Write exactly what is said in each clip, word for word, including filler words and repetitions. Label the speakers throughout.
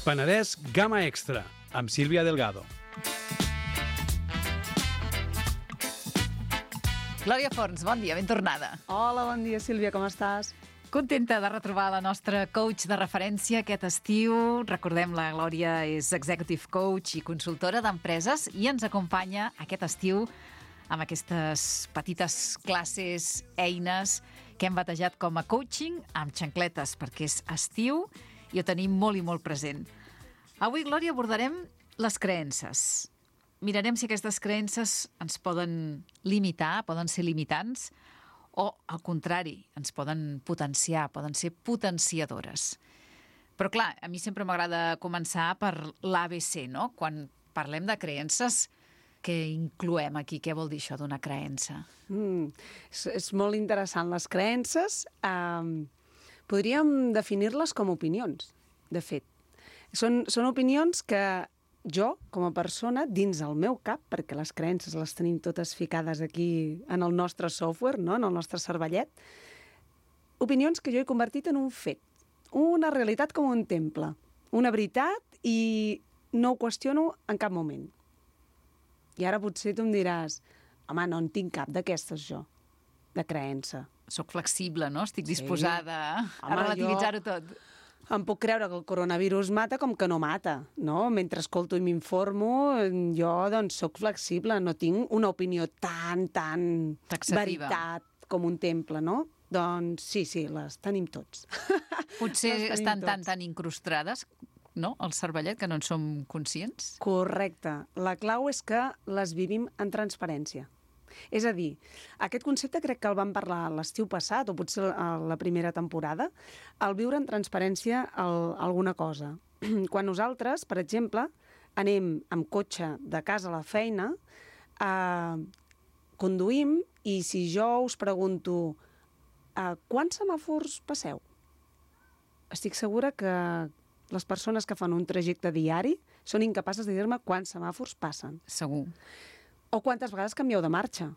Speaker 1: Penedès Gamma Extra, amb Sílvia Delgado.
Speaker 2: Glòria Forns, bon dia, ben tornada.
Speaker 3: Hola, bon dia, Sílvia, com estàs?
Speaker 2: Contenta de retrobar la nostra coach de referència aquest estiu. Recordem, la Glòria és executive coach i consultora d'empreses i ens acompanya aquest estiu amb aquestes petites classes, eines que hem batejat com a coaching amb xancletes, perquè és estiu i ho tenim molt i molt present. Avui, Glòria, abordarem les creences. Mirarem si aquestes creences ens poden limitar, poden ser limitants, o, al contrari, ens poden potenciar, poden ser potenciadores. Però, clar, a mi sempre m'agrada començar per l'A B C, no? Quan parlem de creences, què incloem aquí? Què vol dir això d'una creença?
Speaker 3: Mm, és, és molt interessant. Les creences eh, podríem definir-les com opinions, de fet. Són, són opinions que jo, com a persona, dins el meu cap, perquè les creences les tenim totes ficades aquí en el nostre software, no? En el nostre cervellet, opinions que jo he convertit en un fet, una realitat com un temple, una veritat, i no ho qüestiono en cap moment. I ara potser tu em diràs, home, no en tinc cap d'aquestes jo, de creença.
Speaker 2: Soc flexible, no? Estic disposada sí. a
Speaker 3: Home,
Speaker 2: relativitzar-ho
Speaker 3: jo...
Speaker 2: tot.
Speaker 3: Em puc creure que el coronavirus mata com que no mata, no? Mentre escolto i m'informo, jo doncs soc flexible, no tinc una opinió tan, tan
Speaker 2: taxativa,
Speaker 3: veritat com un temple, no? Doncs sí, sí, les tenim tots.
Speaker 2: Potser
Speaker 3: tenim
Speaker 2: estan
Speaker 3: tots.
Speaker 2: tan, tan incrustades, no?, al cervellet, que no en som conscients.
Speaker 3: Correcte. La clau és que les vivim en transparència. És a dir, aquest concepte crec que el vam parlar l'estiu passat, o potser a la primera temporada, el viure en transparència el, alguna cosa. Quan nosaltres, per exemple, anem amb cotxe de casa a la feina, eh, conduïm, i si jo us pregunto eh, quants semàfors passeu? Estic segura que les persones que fan un trajecte diari són incapaces de dir-me quants semàfors passen.
Speaker 2: Segur.
Speaker 3: O quantes vegades canvieu de marxa.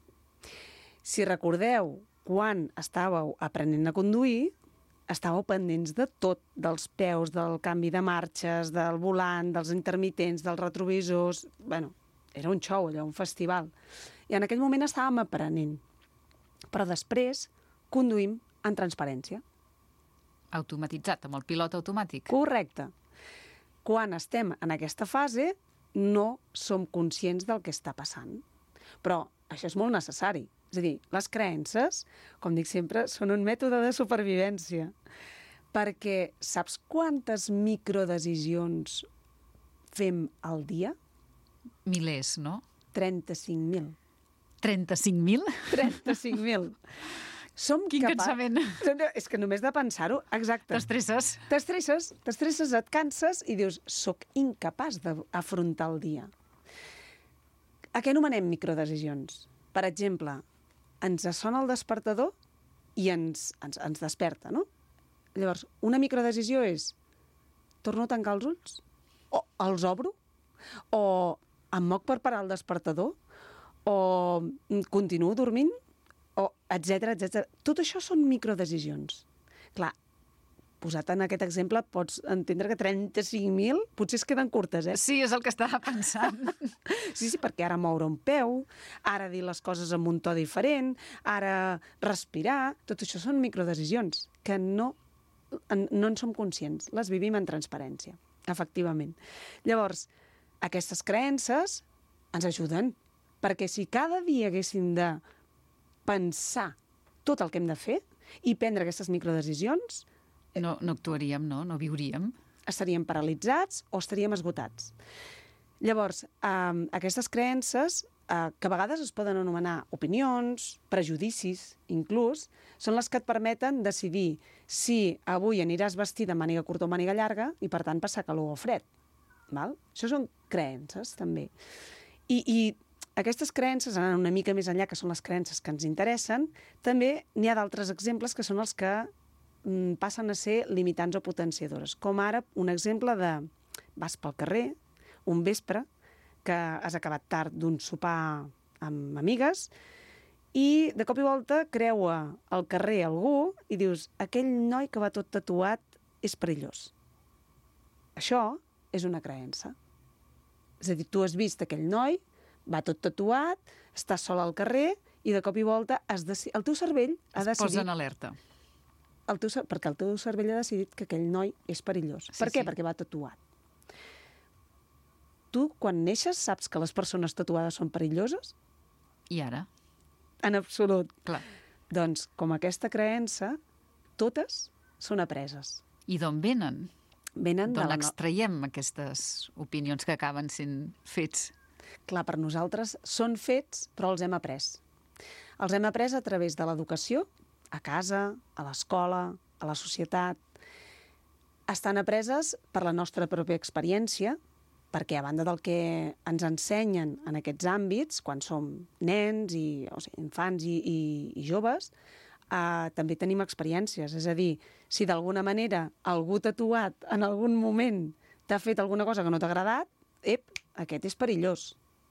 Speaker 3: Si recordeu, quan estàveu aprenent a conduir, estàveu pendents de tot, dels peus, del canvi de marxes, del volant, dels intermitents, dels retrovisors... Bueno, era un show, allò, un festival. I en aquell moment estàvem aprenent. Però després conduïm en transparència.
Speaker 2: Automatitzat, amb el pilot automàtic.
Speaker 3: Correcte. Quan estem en aquesta fase, no som conscients del que està passant. Però això és molt necessari. És a dir, les creences, com dic sempre, són un mètode de supervivència. Perquè saps quantes microdecisions fem al dia?
Speaker 2: Milers, no?
Speaker 3: trenta-cinc mil.
Speaker 2: trenta-cinc mil?
Speaker 3: trenta-cinc mil. Som
Speaker 2: Quin
Speaker 3: capa...
Speaker 2: cansament.
Speaker 3: És que només de pensar-ho, exacte.
Speaker 2: T'estresses.
Speaker 3: T'estresses, t'estresses, et canses i dius, soc incapaç d'afrontar el dia. A què anomenem microdecisions? Per exemple, ens sona el despertador i ens, ens, ens desperta, no? Llavors, una microdecisió és, torno a tancar els ulls? O els obro? O em moc per parar el despertador? O continuo dormint? O etcètera, etcètera. Tot això són microdecisions. Clar, posat en aquest exemple, pots entendre que trenta-cinc mil potser es queden curtes, eh?
Speaker 2: Sí, és el que estava pensant.
Speaker 3: Sí, sí, perquè ara moure un peu, ara dir les coses amb un to diferent, ara respirar, tot això són microdecisions que no, en, no en som conscients, les vivim en transparència, efectivament. Llavors, aquestes creences ens ajuden, perquè si cada dia haguéssim de pensar tot el que hem de fer i prendre aquestes microdecisions,
Speaker 2: No, no actuaríem, no? No viuríem.
Speaker 3: estaríem paralitzats o estaríem esgotats. Llavors, eh, aquestes creences, eh, que a vegades es poden anomenar opinions, prejudicis, inclús, són les que et permeten decidir si avui aniràs vestida amb màniga curta o màniga llarga i, per tant, passar calor o fred. Val? Això són creences, també. I, i aquestes creences, anant una mica més enllà, que són les creences que ens interessen, també n'hi ha d'altres exemples que són els que mm, passen a ser limitants o potenciadores. Com ara un exemple de vas pel carrer, un vespre, que has acabat tard d'un sopar amb amigues i de cop i volta creua al carrer algú i dius, aquell noi que va tot tatuat és perillós. Això és una creença. És a dir, tu has vist aquell noi, va tot tatuat, està sol al carrer i de cop i volta has deci... el teu cervell ha
Speaker 2: Es
Speaker 3: decidit...
Speaker 2: posa en alerta.
Speaker 3: El teu... cer- Perquè el teu cervell ha decidit que aquell noi és perillós.
Speaker 2: Sí,
Speaker 3: per què?
Speaker 2: sí.
Speaker 3: Perquè va tatuat. Tu, quan neixes, saps que les persones tatuades són perilloses?
Speaker 2: I ara?
Speaker 3: En absolut.
Speaker 2: Clar.
Speaker 3: Doncs, com aquesta creença, totes són apreses.
Speaker 2: I d'on venen?
Speaker 3: Venen de
Speaker 2: D'on
Speaker 3: la... no-
Speaker 2: extraiem aquestes opinions que acaben sent fets?
Speaker 3: Clar, per nosaltres són fets, però els hem après. Els hem après a través de l'educació, a casa, a l'escola, a la societat. Estan apreses per la nostra pròpia experiència, perquè a banda del que ens ensenyen en aquests àmbits, quan som nens, i, o sigui, infants i, i, i joves, eh, també tenim experiències. És a dir, si d'alguna manera algú tatuat en algun moment t'ha fet alguna cosa que no t'ha agradat, ep, aquest és perillós.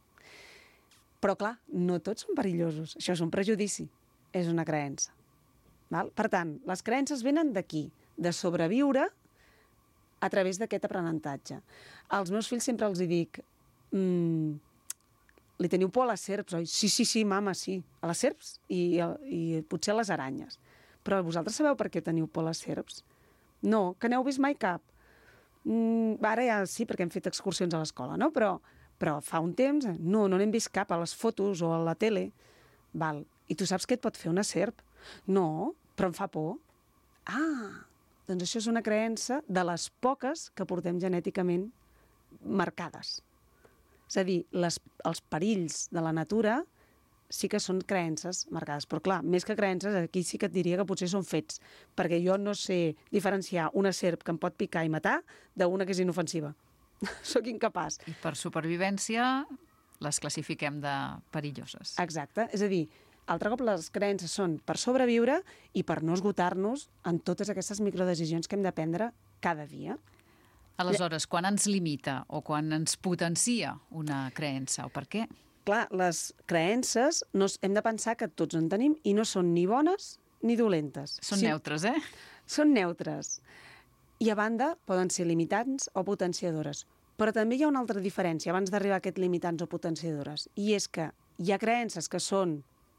Speaker 3: Però, clar, no tots són perillosos. Això és un prejudici, és una creença. Val? Per tant, les creences venen d'aquí, de sobreviure a través d'aquest aprenentatge. Als meus fills sempre els hi dic, mm, li teniu por a les serps, oi? Sí, sí, sí, mama, sí. A les serps i, i potser a les aranyes. Però vosaltres sabeu per què teniu por a les serps? No, que n'heu vist mai cap. Mm, ara ja sí, perquè hem fet excursions a l'escola, no? Però, però fa un temps, no, no n'hem vist cap a les fotos o a la tele. Val. I tu saps què et pot fer una serp? No, però em fa por. Ah, doncs això és una creença de les poques que portem genèticament marcades. És a dir, les, els perills de la natura sí que són creences marcades. Però clar, més que creences, aquí sí que et diria que potser són fets, perquè jo no sé diferenciar una serp que em pot picar i matar d'una que és inofensiva. Sóc incapaç.
Speaker 2: I per supervivència les classifiquem de perilloses.
Speaker 3: Exacte. És a dir, altre cop les creences són per sobreviure i per no esgotar-nos en totes aquestes microdecisions que hem de prendre cada dia.
Speaker 2: Aleshores, quan ens limita o quan ens potencia una creença, o per què?
Speaker 3: Clar, les creences no, hem de pensar que tots en tenim i no són ni bones ni dolentes.
Speaker 2: Són
Speaker 3: Sí,
Speaker 2: neutres, eh?
Speaker 3: Són neutres. I a banda poden ser limitants o potenciadores. Però també hi ha una altra diferència abans d'arribar a aquests limitants o potenciadores. I és que hi ha creences que són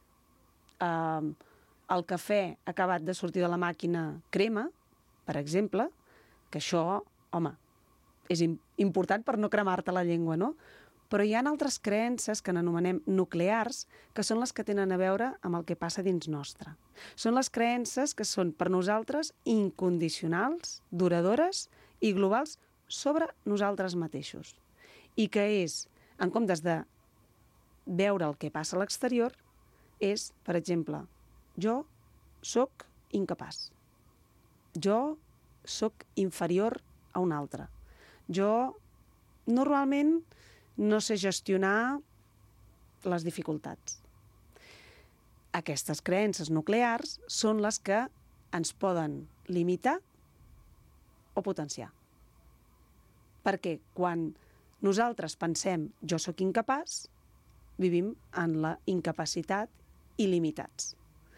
Speaker 3: eh, el cafè acabat de sortir de la màquina crema, per exemple, que això, home, és im- important per no cremar-te la llengua, no? Però hi ha altres creences que n'anomenem nuclears, que són les que tenen a veure amb el que passa dins nostre. Són les creences que són per nosaltres incondicionals, duradores i globals sobre nosaltres mateixos. I que és, en comptes de veure el que passa a l'exterior, és, per exemple, jo sóc incapaç. Jo sóc inferior a un altre. Jo normalment no sé gestionar les dificultats. Aquestes creences nuclears són les que ens poden limitar o potenciar. Perquè quan nosaltres pensem jo sóc incapaç, vivim en la incapacitat i limitats.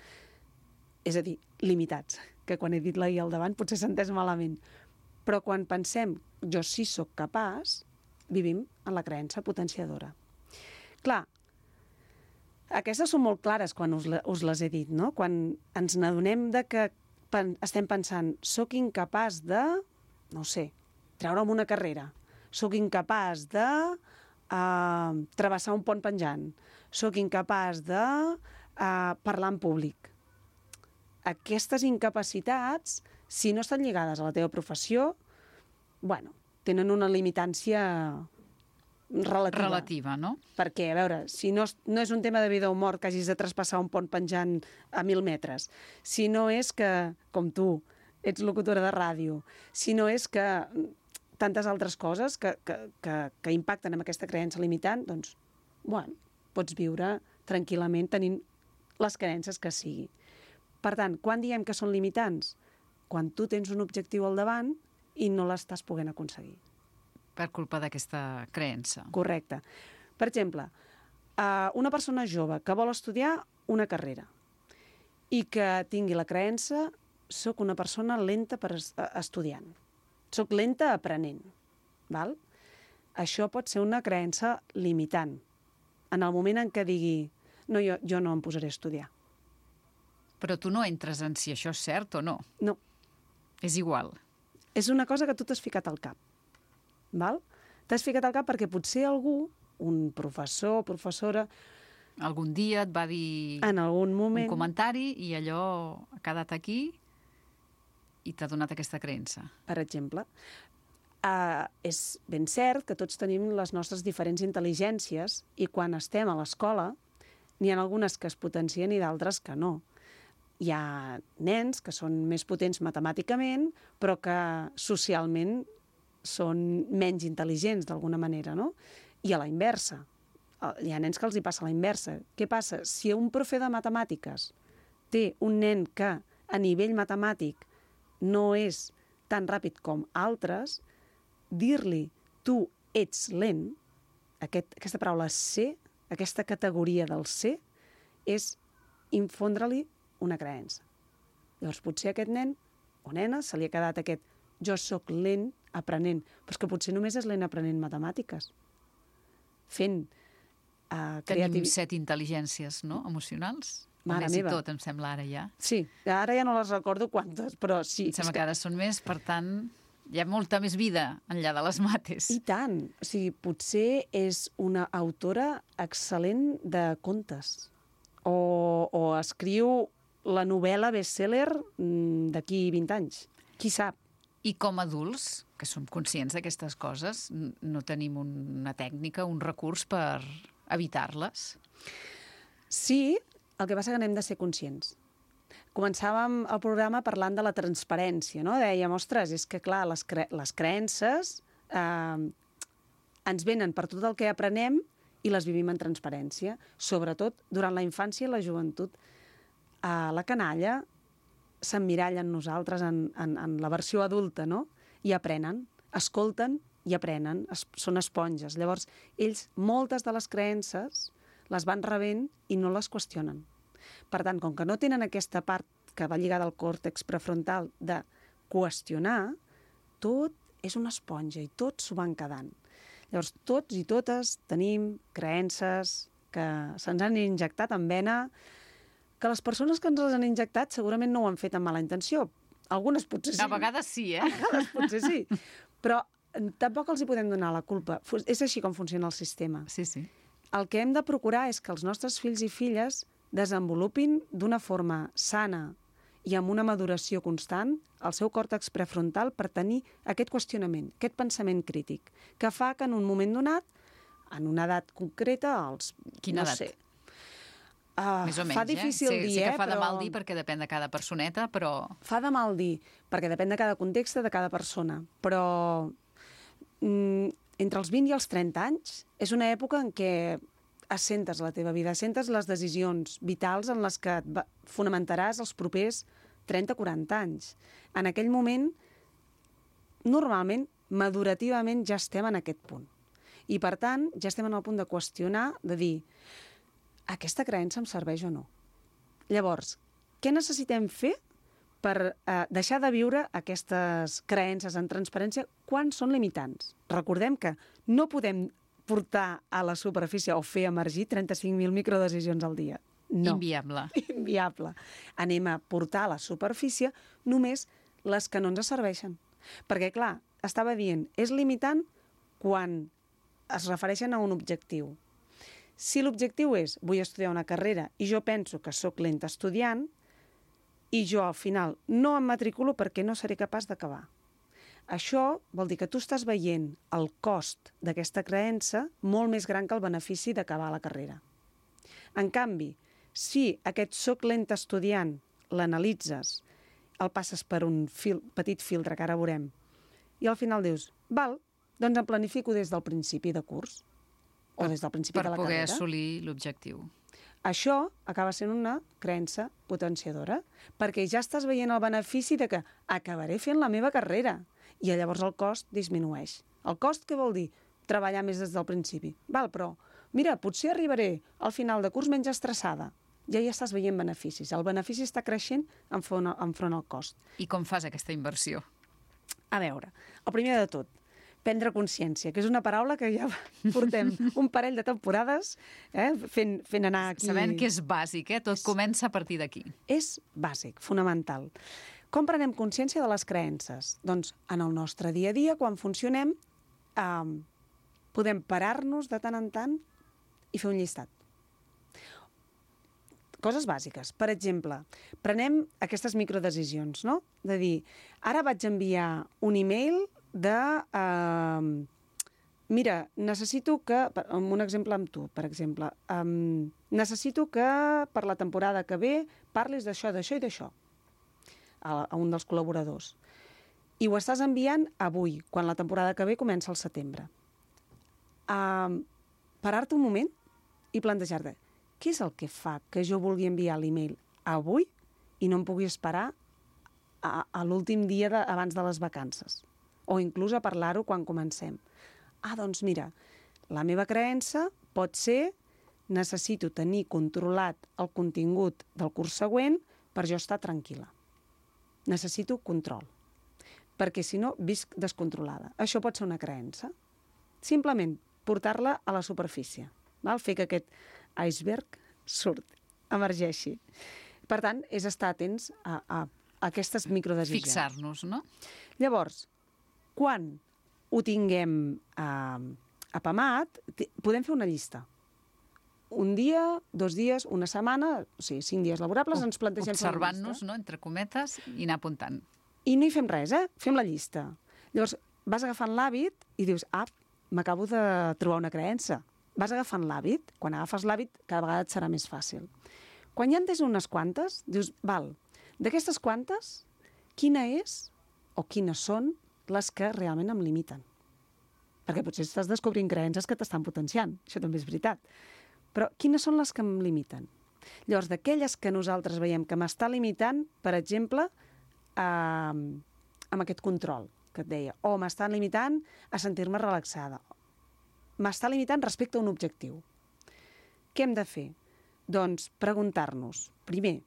Speaker 3: És a dir, limitats, que quan he dit la i al davant potser s'ha entès malament. Però quan pensem jo sí sóc capaç, vivim en la creença potenciadora. Clar, aquestes són molt clares quan us, la, us les he dit, no? Quan ens n'adonem de que pen, estem pensant soc incapaç de, no sé, treure'm una carrera, soc incapaç de uh, travessar un pont penjant, soc incapaç de uh, parlar en públic. Aquestes incapacitats, si no estan lligades a la teva professió, bueno, tenen una limitància relativa.
Speaker 2: Relativa, no?
Speaker 3: Perquè, a veure, si no, no és un tema de vida o mort que hagis de traspassar un pont penjant a mil metres, si no és que, com tu, ets locutora de ràdio, si no és que tantes altres coses que, que, que, que impacten en aquesta creença limitant, doncs, bueno, pots viure tranquil·lament tenint les creences que sigui. Per tant, quan diem que són limitants? Quan tu tens un objectiu al davant i no l'estàs podent aconseguir.
Speaker 2: Per culpa d'aquesta creença.
Speaker 3: Correcte. Per exemple, una persona jove que vol estudiar una carrera i que tingui la creença soc una persona lenta per estudiant, soc lenta aprenent. val? Això pot ser una creença limitant. En el moment en què digui no, jo, jo no em posaré a estudiar.
Speaker 2: Però tu no entres en si això és cert o no.
Speaker 3: No.
Speaker 2: És igual.
Speaker 3: És una cosa que tu t'has ficat al cap. Val? T'has ficat al cap perquè potser algú, un professor o professora,
Speaker 2: algun dia et va dir
Speaker 3: en algun moment,
Speaker 2: un comentari i allò ha quedat aquí i t'ha donat aquesta creença.
Speaker 3: Per exemple, uh, és ben cert que tots tenim les nostres diferents intel·ligències i quan estem a l'escola n'hi ha algunes que es potencien i d'altres que no. Hi ha nens que són més potents matemàticament, però que socialment són menys intel·ligents d'alguna manera, no? I a la inversa. Hi ha nens que els hi passa a la inversa. Què passa? Si un profe de matemàtiques té un nen que a nivell matemàtic no és tan ràpid com altres, dir-li tu ets lent, aquest, aquesta paraula ser, aquesta categoria del ser, és infondre-li una creença. Llavors, potser aquest nen o nena se li ha quedat aquest jo sóc lent aprenent, però és que potser només és lent aprenent matemàtiques. Fent uh, creativitat.
Speaker 2: Tenim set intel·ligències, no?, emocionals.
Speaker 3: Mare
Speaker 2: més
Speaker 3: meva.
Speaker 2: i tot, em sembla, ara ja.
Speaker 3: Sí, ara ja no les recordo quantes, però sí.
Speaker 2: Em sembla que... que ara són més, per tant, hi ha molta més vida enllà de les mates.
Speaker 3: I tant. O sigui, potser és una autora excel·lent de contes. O, o escriu la novel·la best-seller d'aquí vint anys. Qui sap?
Speaker 2: I com a adults, que som conscients d'aquestes coses, no tenim una tècnica, un recurs per evitar-les?
Speaker 3: Sí, el que passa que n'hem de ser conscients. Començàvem el programa parlant de la transparència, no? Dèiem, ostres, és que clar, les, cre les creences eh, ens venen per tot el que aprenem i les vivim en transparència, sobretot durant la infància i la joventut. A la canalla s'emmiralla en nosaltres, en, en, en la versió adulta, no? I aprenen, escolten i aprenen, es, són esponges. Llavors, ells, moltes de les creences les van rebent i no les qüestionen. Per tant, com que no tenen aquesta part que va lligada al còrtex prefrontal de qüestionar, tot és una esponja i tots s'ho van quedant. Llavors, tots i totes tenim creences que se'ns han injectat en vena, que les persones que ens les han injectat segurament no ho han fet amb mala intenció. Algunes potser sí.
Speaker 2: A vegades sí, eh?
Speaker 3: A vegades potser sí. Però tampoc els hi podem donar la culpa. És així com funciona el sistema.
Speaker 2: Sí, sí.
Speaker 3: El que hem de procurar és que els nostres fills i filles desenvolupin d'una forma sana i amb una maduració constant el seu còrtex prefrontal per tenir aquest qüestionament, aquest pensament crític, que fa que en un moment donat, en una edat concreta, els...
Speaker 2: Quina
Speaker 3: no
Speaker 2: edat?
Speaker 3: Sé, Uh,
Speaker 2: Més o menys,
Speaker 3: fa difícil
Speaker 2: eh? Sí,
Speaker 3: dir,
Speaker 2: sí que
Speaker 3: eh?
Speaker 2: fa de
Speaker 3: però...
Speaker 2: mal dir perquè depèn de cada personeta, però...
Speaker 3: Fa de mal dir, perquè depèn de cada context, de cada persona. Però mm, entre els vint i els trenta anys és una època en què assentes la teva vida, assentes les decisions vitals en les que et fonamentaràs els propers trenta a quaranta anys. En aquell moment, normalment, madurativament, ja estem en aquest punt. I, per tant, ja estem en el punt de qüestionar, de dir aquesta creença em serveix o no? Llavors, què necessitem fer per eh, deixar de viure aquestes creences en transparència quan són limitants? Recordem que no podem portar a la superfície o fer emergir trenta-cinc mil microdecisions al dia. No.
Speaker 2: Inviable.
Speaker 3: Inviable. Anem a portar a la superfície només les que no ens serveixen. Perquè, clar, estava dient, és limitant quan es refereixen a un objectiu. Si l'objectiu és vull estudiar una carrera i jo penso que sóc lent estudiant i jo al final no em matriculo perquè no seré capaç d'acabar. Això vol dir que tu estàs veient el cost d'aquesta creença molt més gran que el benefici d'acabar la carrera. En canvi, si aquest soc lent estudiant l'analitzes, el passes per un fil, petit filtre que ara veurem, i al final dius, val, doncs em planifico des del principi de curs o des del principi de la carrera.
Speaker 2: Per poder assolir l'objectiu.
Speaker 3: Això acaba sent una creença potenciadora, perquè ja estàs veient el benefici de que acabaré fent la meva carrera i llavors el cost disminueix. El cost què vol dir? Treballar més des del principi. Val, però, mira, potser arribaré al final de curs menys estressada. Ja hi estàs veient beneficis. El benefici està creixent enfront al cost.
Speaker 2: I com fas aquesta inversió?
Speaker 3: A veure, el primer de tot, prendre consciència, que és una paraula que ja portem un parell de temporades eh, fent, fent anar aquí...
Speaker 2: Sabent que és bàsic, eh? Tot comença a partir d'aquí.
Speaker 3: És bàsic, fonamental. Com prenem consciència de les creences? Doncs en el nostre dia a dia, quan funcionem, eh, podem parar-nos de tant en tant i fer un llistat. Coses bàsiques. Per exemple, prenem aquestes microdecisions, no? De dir, ara vaig enviar un e-mail de... Uh, mira, necessito que... Un exemple amb tu, per exemple. Um, necessito que per la temporada que ve parlis d'això, d'això i d'això a, a un dels col·laboradors. I ho estàs enviant avui, quan la temporada que ve comença al setembre. Uh, parar-te un moment i plantejar-te què és el que fa que jo vulgui enviar l'e-mail avui i no em pugui esperar a, a l'últim dia de, abans de les vacances? O inclús a parlar-ho quan comencem. Ah, doncs mira, la meva creença pot ser necessito tenir controlat el contingut del curs següent per jo estar tranquil·la. Necessito control. Perquè si no, visc descontrolada. Això pot ser una creença. Simplement portar-la a la superfície. Val? Fer que aquest iceberg surt, emergeixi. Per tant, és estar atents a, a, a aquestes microdecisions.
Speaker 2: Fixar-nos, no?
Speaker 3: Llavors, quan ho tinguem eh, apamat, podem fer una llista. Un dia, dos dies, una setmana, o sigui, cinc dies laborables, ens plantegem fer una llista.
Speaker 2: Observant-nos, no?, entre cometes, i anar apuntant.
Speaker 3: I no hi fem res, eh? Fem la llista. Llavors, vas agafant l'hàbit i dius, ah, m'acabo de trobar una creença. Vas agafant l'hàbit, quan agafes l'hàbit, cada vegada et serà més fàcil. Quan ja en tens unes quantes, dius, val, d'aquestes quantes, quina és o quines són les que realment em limiten? Perquè potser estàs descobrint creences que t'estan potenciant, això també és veritat. Però quines són les que em limiten? Llavors, d'aquelles que nosaltres veiem que m'està limitant, per exemple, eh, amb aquest control que et deia, o m'estan limitant a sentir-me relaxada, m'està limitant respecte a un objectiu. Què hem de fer? Doncs preguntar-nos, primer,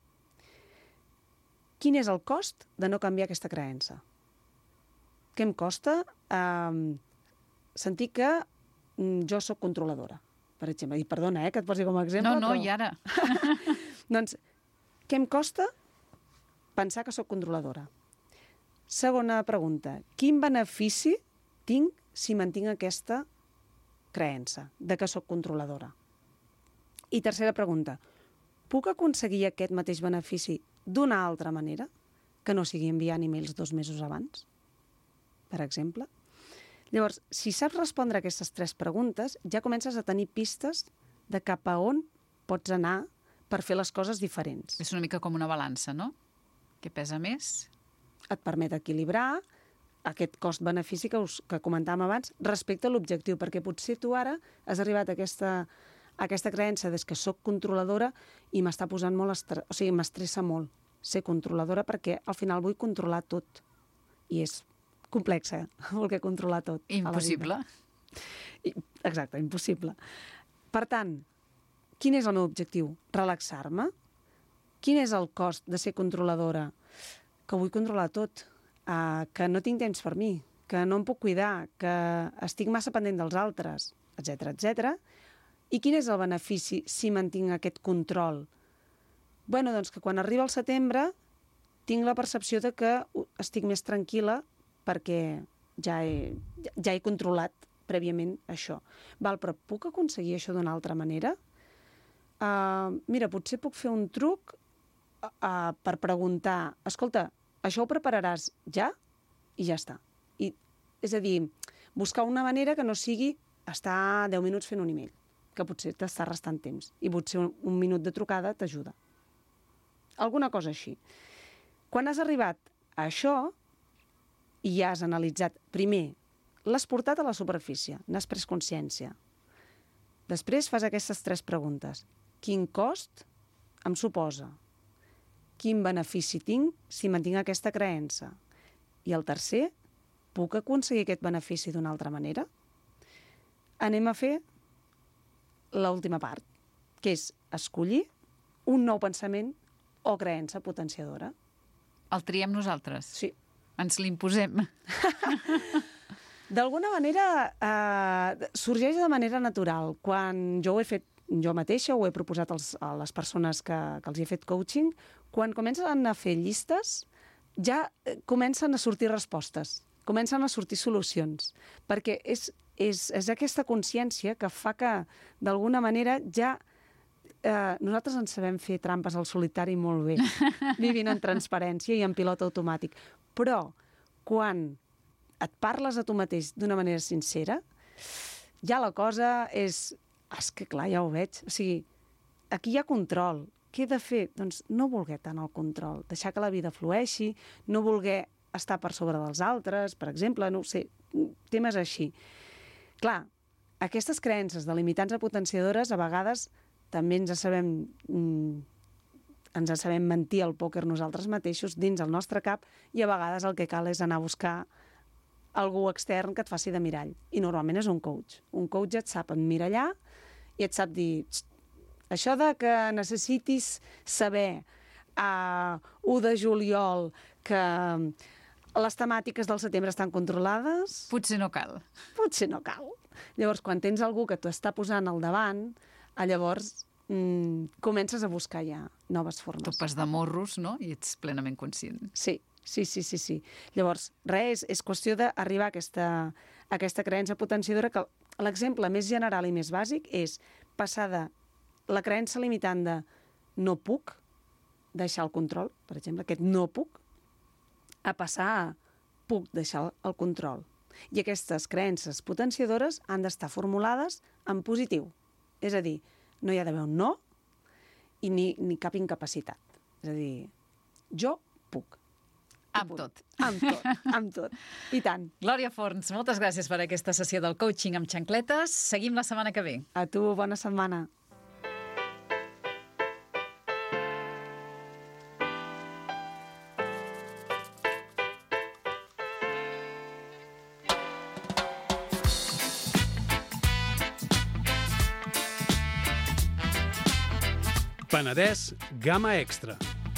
Speaker 3: quin és el cost de no canviar aquesta creença? Què em costa eh, sentir que jo sóc controladora, per exemple? I perdona, eh, que et posi com a exemple.
Speaker 2: No, no,
Speaker 3: però...
Speaker 2: i ara?
Speaker 3: Doncs, què em costa pensar que sóc controladora? Segona pregunta, quin benefici tinc si mantinc aquesta creença de que sóc controladora? I tercera pregunta, puc aconseguir aquest mateix benefici d'una altra manera que no sigui enviant e-mails dos mesos abans, per exemple? Llavors, si saps respondre a aquestes tres preguntes, ja comences a tenir pistes de cap a on pots anar per fer les coses diferents.
Speaker 2: És una mica com una balança, no? Què pesa més?
Speaker 3: Et permet equilibrar aquest cost-benefici que, us, que comentàvem abans respecte a l'objectiu, perquè potser tu ara has arribat a aquesta, a aquesta creença des que sóc controladora i m'està posant molt estre... o sigui, m'estressa molt ser controladora perquè al final vull controlar tot. I és complex, eh? Voler controlar tot.
Speaker 2: Impossible.
Speaker 3: I, exacte, impossible. Per tant, quin és el meu objectiu? Relaxar-me? Quin és el cost de ser controladora? Que vull controlar tot. Uh, que no tinc temps per mi, que no em puc cuidar, que estic massa pendent dels altres, etcètera, etcètera. I quin és el benefici si mantinc aquest control? Bueno, doncs que quan arriba el setembre tinc la percepció de que estic més tranquil·la perquè ja he, ja he controlat prèviament això. Val, però puc aconseguir això d'una altra manera? Uh, mira, potser puc fer un truc uh, per preguntar, escolta, això ho prepararàs ja? I ja està. I, és a dir, buscar una manera que no sigui estar deu minuts fent un e-mail, que potser t'està restant temps, i potser un, un minut de trucada t'ajuda. Alguna cosa així. Quan has arribat a això i ja has analitzat, primer, l'has portat a la superfície, n'has pres consciència. Després fas aquestes tres preguntes. Quin cost em suposa? Quin benefici tinc si mantinc aquesta creença? I el tercer, puc aconseguir aquest benefici d'una altra manera? Anem a fer l'última part, que és escollir un nou pensament o creença potenciadora.
Speaker 2: El triem nosaltres?
Speaker 3: Sí.
Speaker 2: Ens l'imposem?
Speaker 3: D'alguna manera, eh, sorgeix de manera natural. Quan jo ho he fet jo mateixa, ho he proposat als, a les persones que, que els he fet coaching, quan comencen a fer llistes, ja comencen a sortir respostes, comencen a sortir solucions, perquè és, és, és aquesta consciència que fa que, d'alguna manera, ja eh, nosaltres ens sabem fer trampes al solitari molt bé, vivint en transparència i en pilot automàtic. Però, quan et parles a tu mateix d'una manera sincera, ja la cosa és... És que clar, ja ho veig. O sigui, aquí hi ha control. Què he de fer? Doncs no voler tant el control. Deixar que la vida flueixi, no voler estar per sobre dels altres, per exemple, no ho sé, temes així. Clar, aquestes creences de limitants a potenciadores a vegades també ens sabem, ens sabem mentir al pòquer nosaltres mateixos dins el nostre cap i a vegades el que cal és anar a buscar algú extern que et faci de mirall. I normalment és un coach. Un coach et sap emmirallar i et sap dir, això de que necessitis saber a u de juliol que les temàtiques del setembre estan controlades...
Speaker 2: Potser no cal.
Speaker 3: Potser no cal. Llavors, quan tens algú que t'ho està posant al davant, llavors mmm, comences a buscar ja noves formes.
Speaker 2: Topes de morros, no? I ets plenament conscient.
Speaker 3: Sí. Sí, sí, sí, sí. Llavors, res, és qüestió d'arribar a aquesta, a aquesta creença potenciadora que l'exemple més general i més bàsic és passar de la creença limitant de no puc deixar el control, per exemple, aquest no puc, a passar a puc deixar el control. I aquestes creences potenciadores han d'estar formulades en positiu. És a dir, no hi ha d'haver un no i ni, ni cap incapacitat. És a dir, jo puc.
Speaker 2: Amb tot.
Speaker 3: Amb tot, amb tot. I tant.
Speaker 2: Glòria Forns, moltes gràcies per aquesta sessió del coaching amb xancletes. Seguim la setmana que ve.
Speaker 3: A tu, bona setmana.
Speaker 1: Penedès Gamma Extra.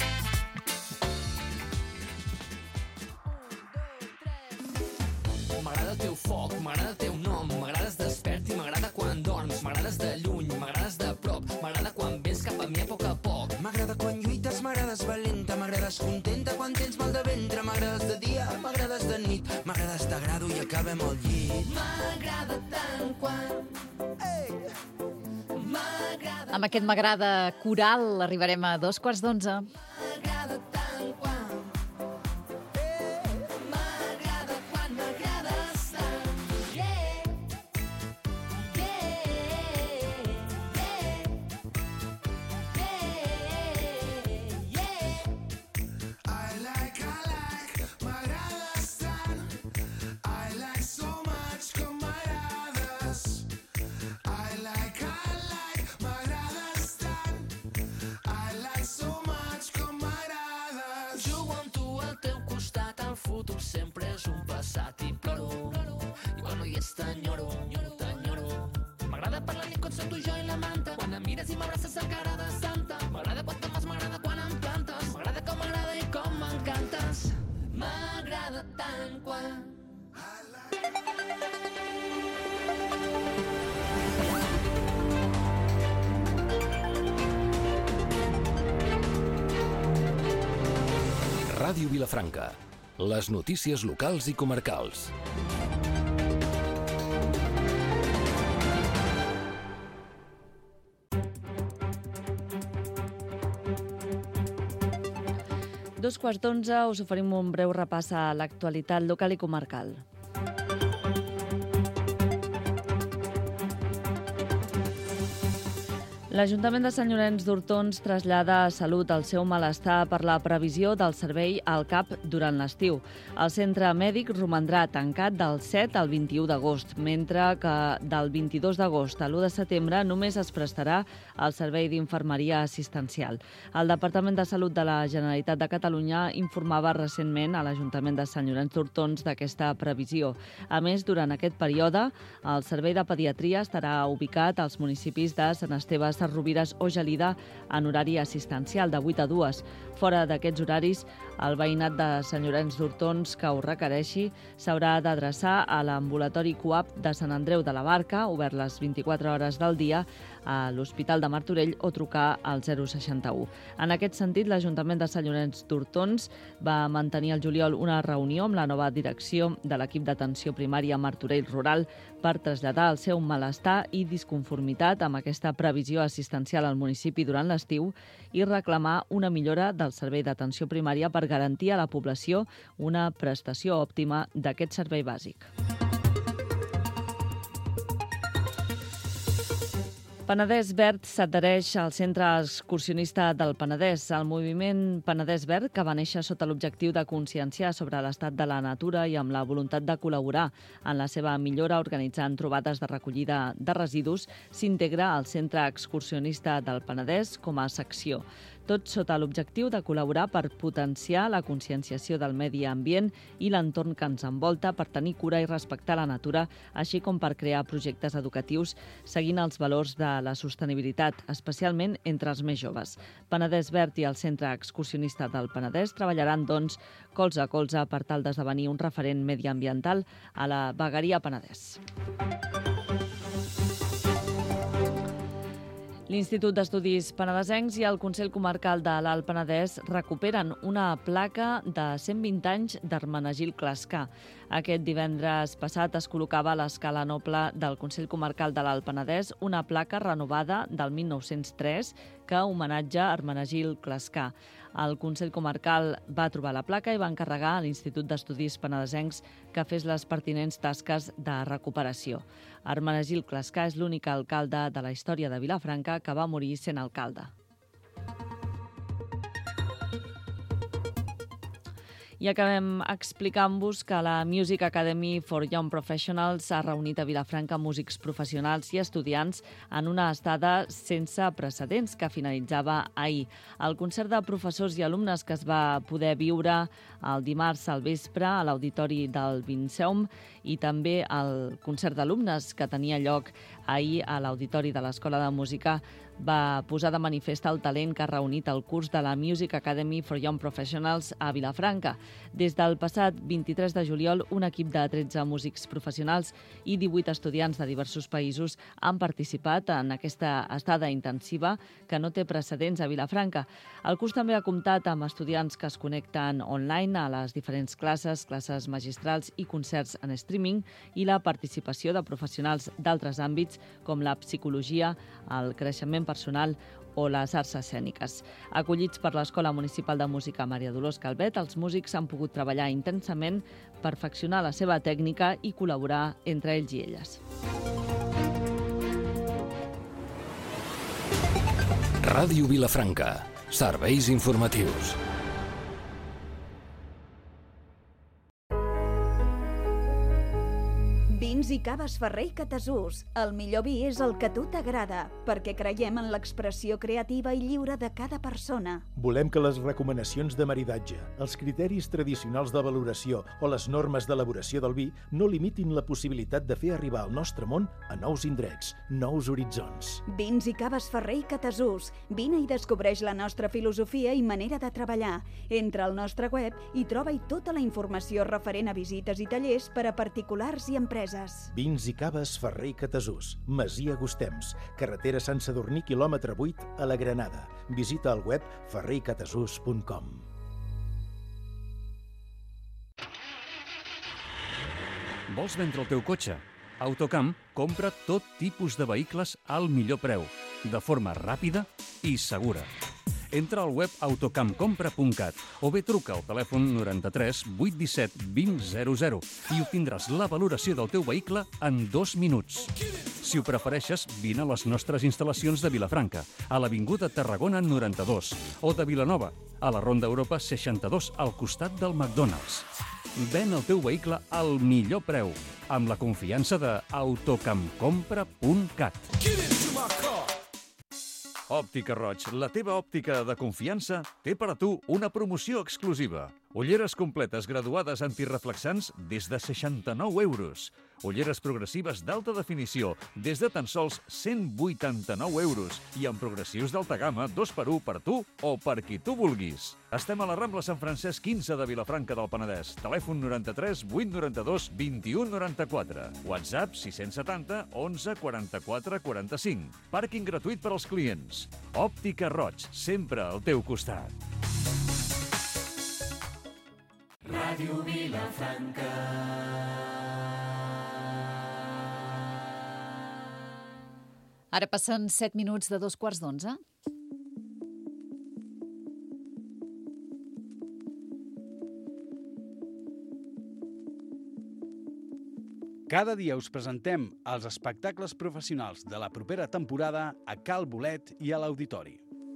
Speaker 4: M'agrada el teu foc, m'agrada el teu nom, m'agrades despert i m'agrada quan dorms, m'agrades de lluny, m'agrades de prop, m'agrada quan vens cap a mi a poc a poc. M'agrada quan lluites, m'agrades valenta, m'agrades contenta quan tens mal de ventre, m'agrades de dia, m'agrades de nit, m'agrades t'agrado i acabem al llit. M'agrada tant quan... Ei! M'agrada...
Speaker 2: Amb aquest m'agrada coral arribarem a dos quarts d'onze.
Speaker 4: M'agrada tant quan... sempre és un passat i ploro, i quan no hi és t'enyoro, t'enyoro. M'agrada parlar nit quan sento jo i la manta, quan em mires i m'abraces a cara de santa. M'agrada quan te'n vas, m'agrada quan em plantes, m'agrada com m'agrada i com m'encantes. M'agrada tant quan...
Speaker 5: Ràdio Vilafranca. Les notícies locals i comarcals.
Speaker 6: Dos quarts d'onze us oferim un breu repàs a l'actualitat local i comarcal. L'Ajuntament de Sant Llorenç d'Hortons trasllada a Salut el seu malestar per la previsió del servei al C A P durant l'estiu. El centre mèdic romandrà tancat del set al vint-i-u d'agost, mentre que del vint-i-dos d'agost a l'u de setembre només es prestarà el servei d'infermeria assistencial. El Departament de Salut de la Generalitat de Catalunya informava recentment a l'Ajuntament de Sant Llorenç d'Hortons d'aquesta previsió. A més, durant aquest període, el servei de pediatria estarà ubicat als municipis de Sant Esteve Ses Rovires o Gelida en horari assistencial de vuit a dues. Fora d'aquests horaris, el veïnat de Sant Llorenç d'Hortons que ho requereixi s'haurà d'adreçar a l'ambulatori CUAP de Sant Andreu de la Barca, obert les vint-i-quatre hores del dia, a l'Hospital de Martorell o trucar al zero seixanta-u. En aquest sentit, l'Ajuntament de Sant Llorenç d'Hortons va mantenir el juliol una reunió amb la nova direcció de l'equip d'atenció primària Martorell Rural per traslladar el seu malestar i disconformitat amb aquesta previsió assistencial al municipi durant l'estiu i reclamar una millora del servei d'atenció primària per garantir a la població una prestació òptima d'aquest servei bàsic. Penedès Verd s'adhereix al Centre Excursionista del Penedès. El moviment Penedès Verd, que va néixer sota l'objectiu de conscienciar sobre l'estat de la natura i amb la voluntat de col·laborar en la seva millora organitzant trobades de recollida de residus, s'integra al Centre Excursionista del Penedès com a secció. Tot sota l'objectiu de col·laborar per potenciar la conscienciació del medi ambient i l'entorn que ens envolta per tenir cura i respectar la natura, així com per crear projectes educatius seguint els valors de la sostenibilitat, especialment entre els més joves. Penedès Verd i el Centre Excursionista del Penedès treballaran, doncs, colze a colze per tal d'esdevenir un referent mediambiental a la vegueria Penedès. L'Institut d'Estudis Penedesencs i el Consell Comarcal de l'Alt Penedès recuperen una placa de cent vint anys d'Hermenegil Clascar. Aquest divendres passat es col·locava a l'escala noble del Consell Comarcal de l'Alt Penedès una placa renovada del mil nou-cents tres que homenatja Hermenegil Clascar. El Consell Comarcal va trobar la placa i va encarregar a l'Institut d'Estudis Penedesencs que fes les pertinents tasques de recuperació. Hermenegil Clascar és l'únic alcalde de la història de Vilafranca que va morir sent alcalde. I acabem explicant-vos que la Music Academy for Young Professionals ha reunit a Vilafranca músics professionals i estudiants en una estada sense precedents que finalitzava ahir. El concert de professors i alumnes que es va poder viure el dimarts al vespre a l'auditori del Vinceum i també el concert d'alumnes que tenia lloc ahir a l'auditori de l'Escola de Música va posar de manifest el talent que ha reunit el curs de la Music Academy for Young Professionals a Vilafranca. Des del passat vint-i-tres de juliol, un equip de tretze músics professionals i divuit estudiants de diversos països han participat en aquesta estada intensiva que no té precedents a Vilafranca. El curs també ha comptat amb estudiants que es connecten online a les diferents classes, classes magistrals i concerts en streaming i la participació de professionals d'altres àmbits com la psicologia, el creixement personal o les arts escèniques. Acollits per l'Escola Municipal de Música Maria Dolors Calvet, els músics han pogut treballar intensament, perfeccionar la seva tècnica i col·laborar entre ells i elles.
Speaker 5: Ràdio Vilafranca. Serveis informatius.
Speaker 7: Vins i caves Ferrer i Catasús. El millor vi és el que a tu t'agrada, perquè creiem en l'expressió creativa i lliure de cada persona.
Speaker 8: Volem que les recomanacions de maridatge, els criteris tradicionals de valoració o les normes d'elaboració del vi no limitin la possibilitat de fer arribar el nostre món a nous indrets, nous horitzons.
Speaker 7: Vins i caves Ferrer i Catasús. Vine i descobreix la nostra filosofia i manera de treballar. Entra al nostre web i troba-hi tota la informació referent a visites i tallers per a particulars i empreses.
Speaker 8: Vins i caves Ferrer i Catasús, Masia Gustems, carretera Sant Sadurní, quilòmetre vuit, a la Granada. Visita el web ferrer i catasús punt com.
Speaker 9: Vols vendre el teu cotxe? Autocamp compra tot tipus de vehicles al millor preu, de forma ràpida i segura. Entra al web autocamp compra punt cat o bé truca al telèfon noranta-tres vuit disset vint zero zero i obtindràs la valoració del teu vehicle en dos minuts. Si ho prefereixes, vine a les nostres instal·lacions de Vilafranca, a l'Avinguda Tarragona noranta-dos, o de Vilanova, a la Ronda Europa seixanta-dos, al costat del McDonald's. Ven el teu vehicle al millor preu, amb la confiança de autocamp compra punt cat. Òptica Roig, la teva òptica de confiança, té per a tu una promoció exclusiva. Ulleres completes graduades antireflexants des de seixanta-nou euros. Ulleres progressives d'alta definició des de tan sols cent vuitanta-nou euros i amb progressius d'alta gamma dos per u per tu o per qui tu vulguis. Estem a la Rambla Sant Francesc quinze de Vilafranca del Penedès. Telèfon noranta-tres vuit noranta-dos vint-i-u noranta-quatre. WhatsApp sis cents setanta onze quaranta-quatre quaranta-cinc. Pàrquing gratuït per als clients. Òptica Roig, sempre al teu costat.
Speaker 4: Ràdio Vilafranca.
Speaker 2: Ara passen set minuts de dos quarts d'onze.
Speaker 1: Cada dia us presentem els espectacles professionals de la propera temporada a Cal Bolet i a l'Auditori.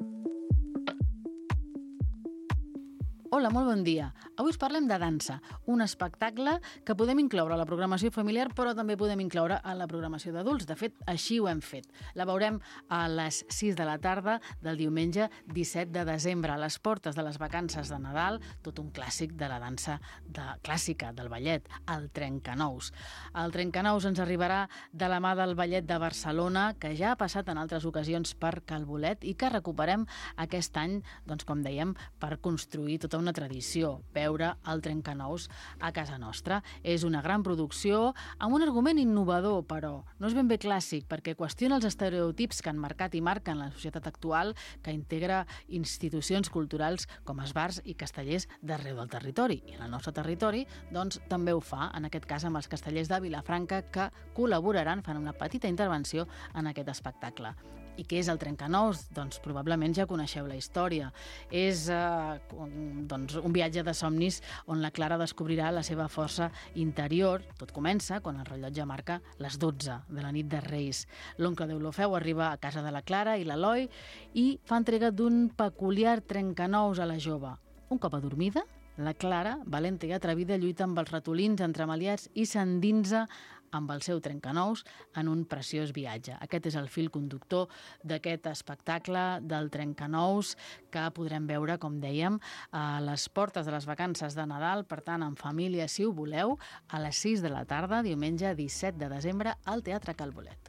Speaker 10: Hola, molt bon dia. Avui us parlem de dansa, un espectacle que podem incloure a la programació familiar, però també podem incloure a la programació d'adults. De fet, així ho hem fet. La veurem a les sis de la tarda del diumenge disset de desembre, a les portes de les vacances de Nadal, tot un clàssic de la dansa de, clàssica del ballet, el Trencanous. El Trencanous ens arribarà de la mà del ballet de Barcelona, que ja ha passat en altres ocasions per Cal Bolet i que recuperem aquest any, doncs, com dèiem, per construir tota una una tradició, veure el Trencanous a casa nostra. És una gran producció amb un argument innovador, però no és ben bé clàssic, perquè qüestiona els estereotips que han marcat i marquen la societat actual, que integra institucions culturals com esbars i castellers d'arreu del territori. I en el nostre territori, doncs, també ho fa, en aquest cas amb els castellers de Vilafranca, que col·laboraran, fan una petita intervenció en aquest espectacle. I què és el Trencanous? Doncs probablement ja coneixeu la història. És eh, doncs, un viatge de somnis on la Clara descobrirà la seva força interior. Tot comença quan el rellotge marca les dotze de la nit de Reis. L'oncle d'Eulofeu arriba a casa de la Clara i l'Eloi i fa entrega d'un peculiar Trencanous a la jove. Un cop adormida, la Clara, valenta i atrevida, lluita amb els ratolins entremaliats i s'endinsa amb el seu Trencanous en un preciós viatge. Aquest és el fil conductor d'aquest espectacle del Trencanous que podrem veure, com dèiem, a les portes de les vacances de Nadal, per tant, en família, si ho voleu, a les sis de la tarda, diumenge disset de desembre, al Teatre Cal Bolet.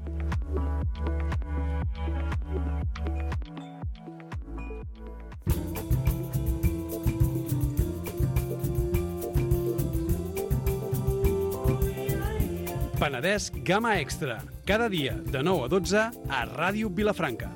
Speaker 1: Penedès Gamma Extra. Cada dia, de nou a dotze, a Ràdio Vilafranca.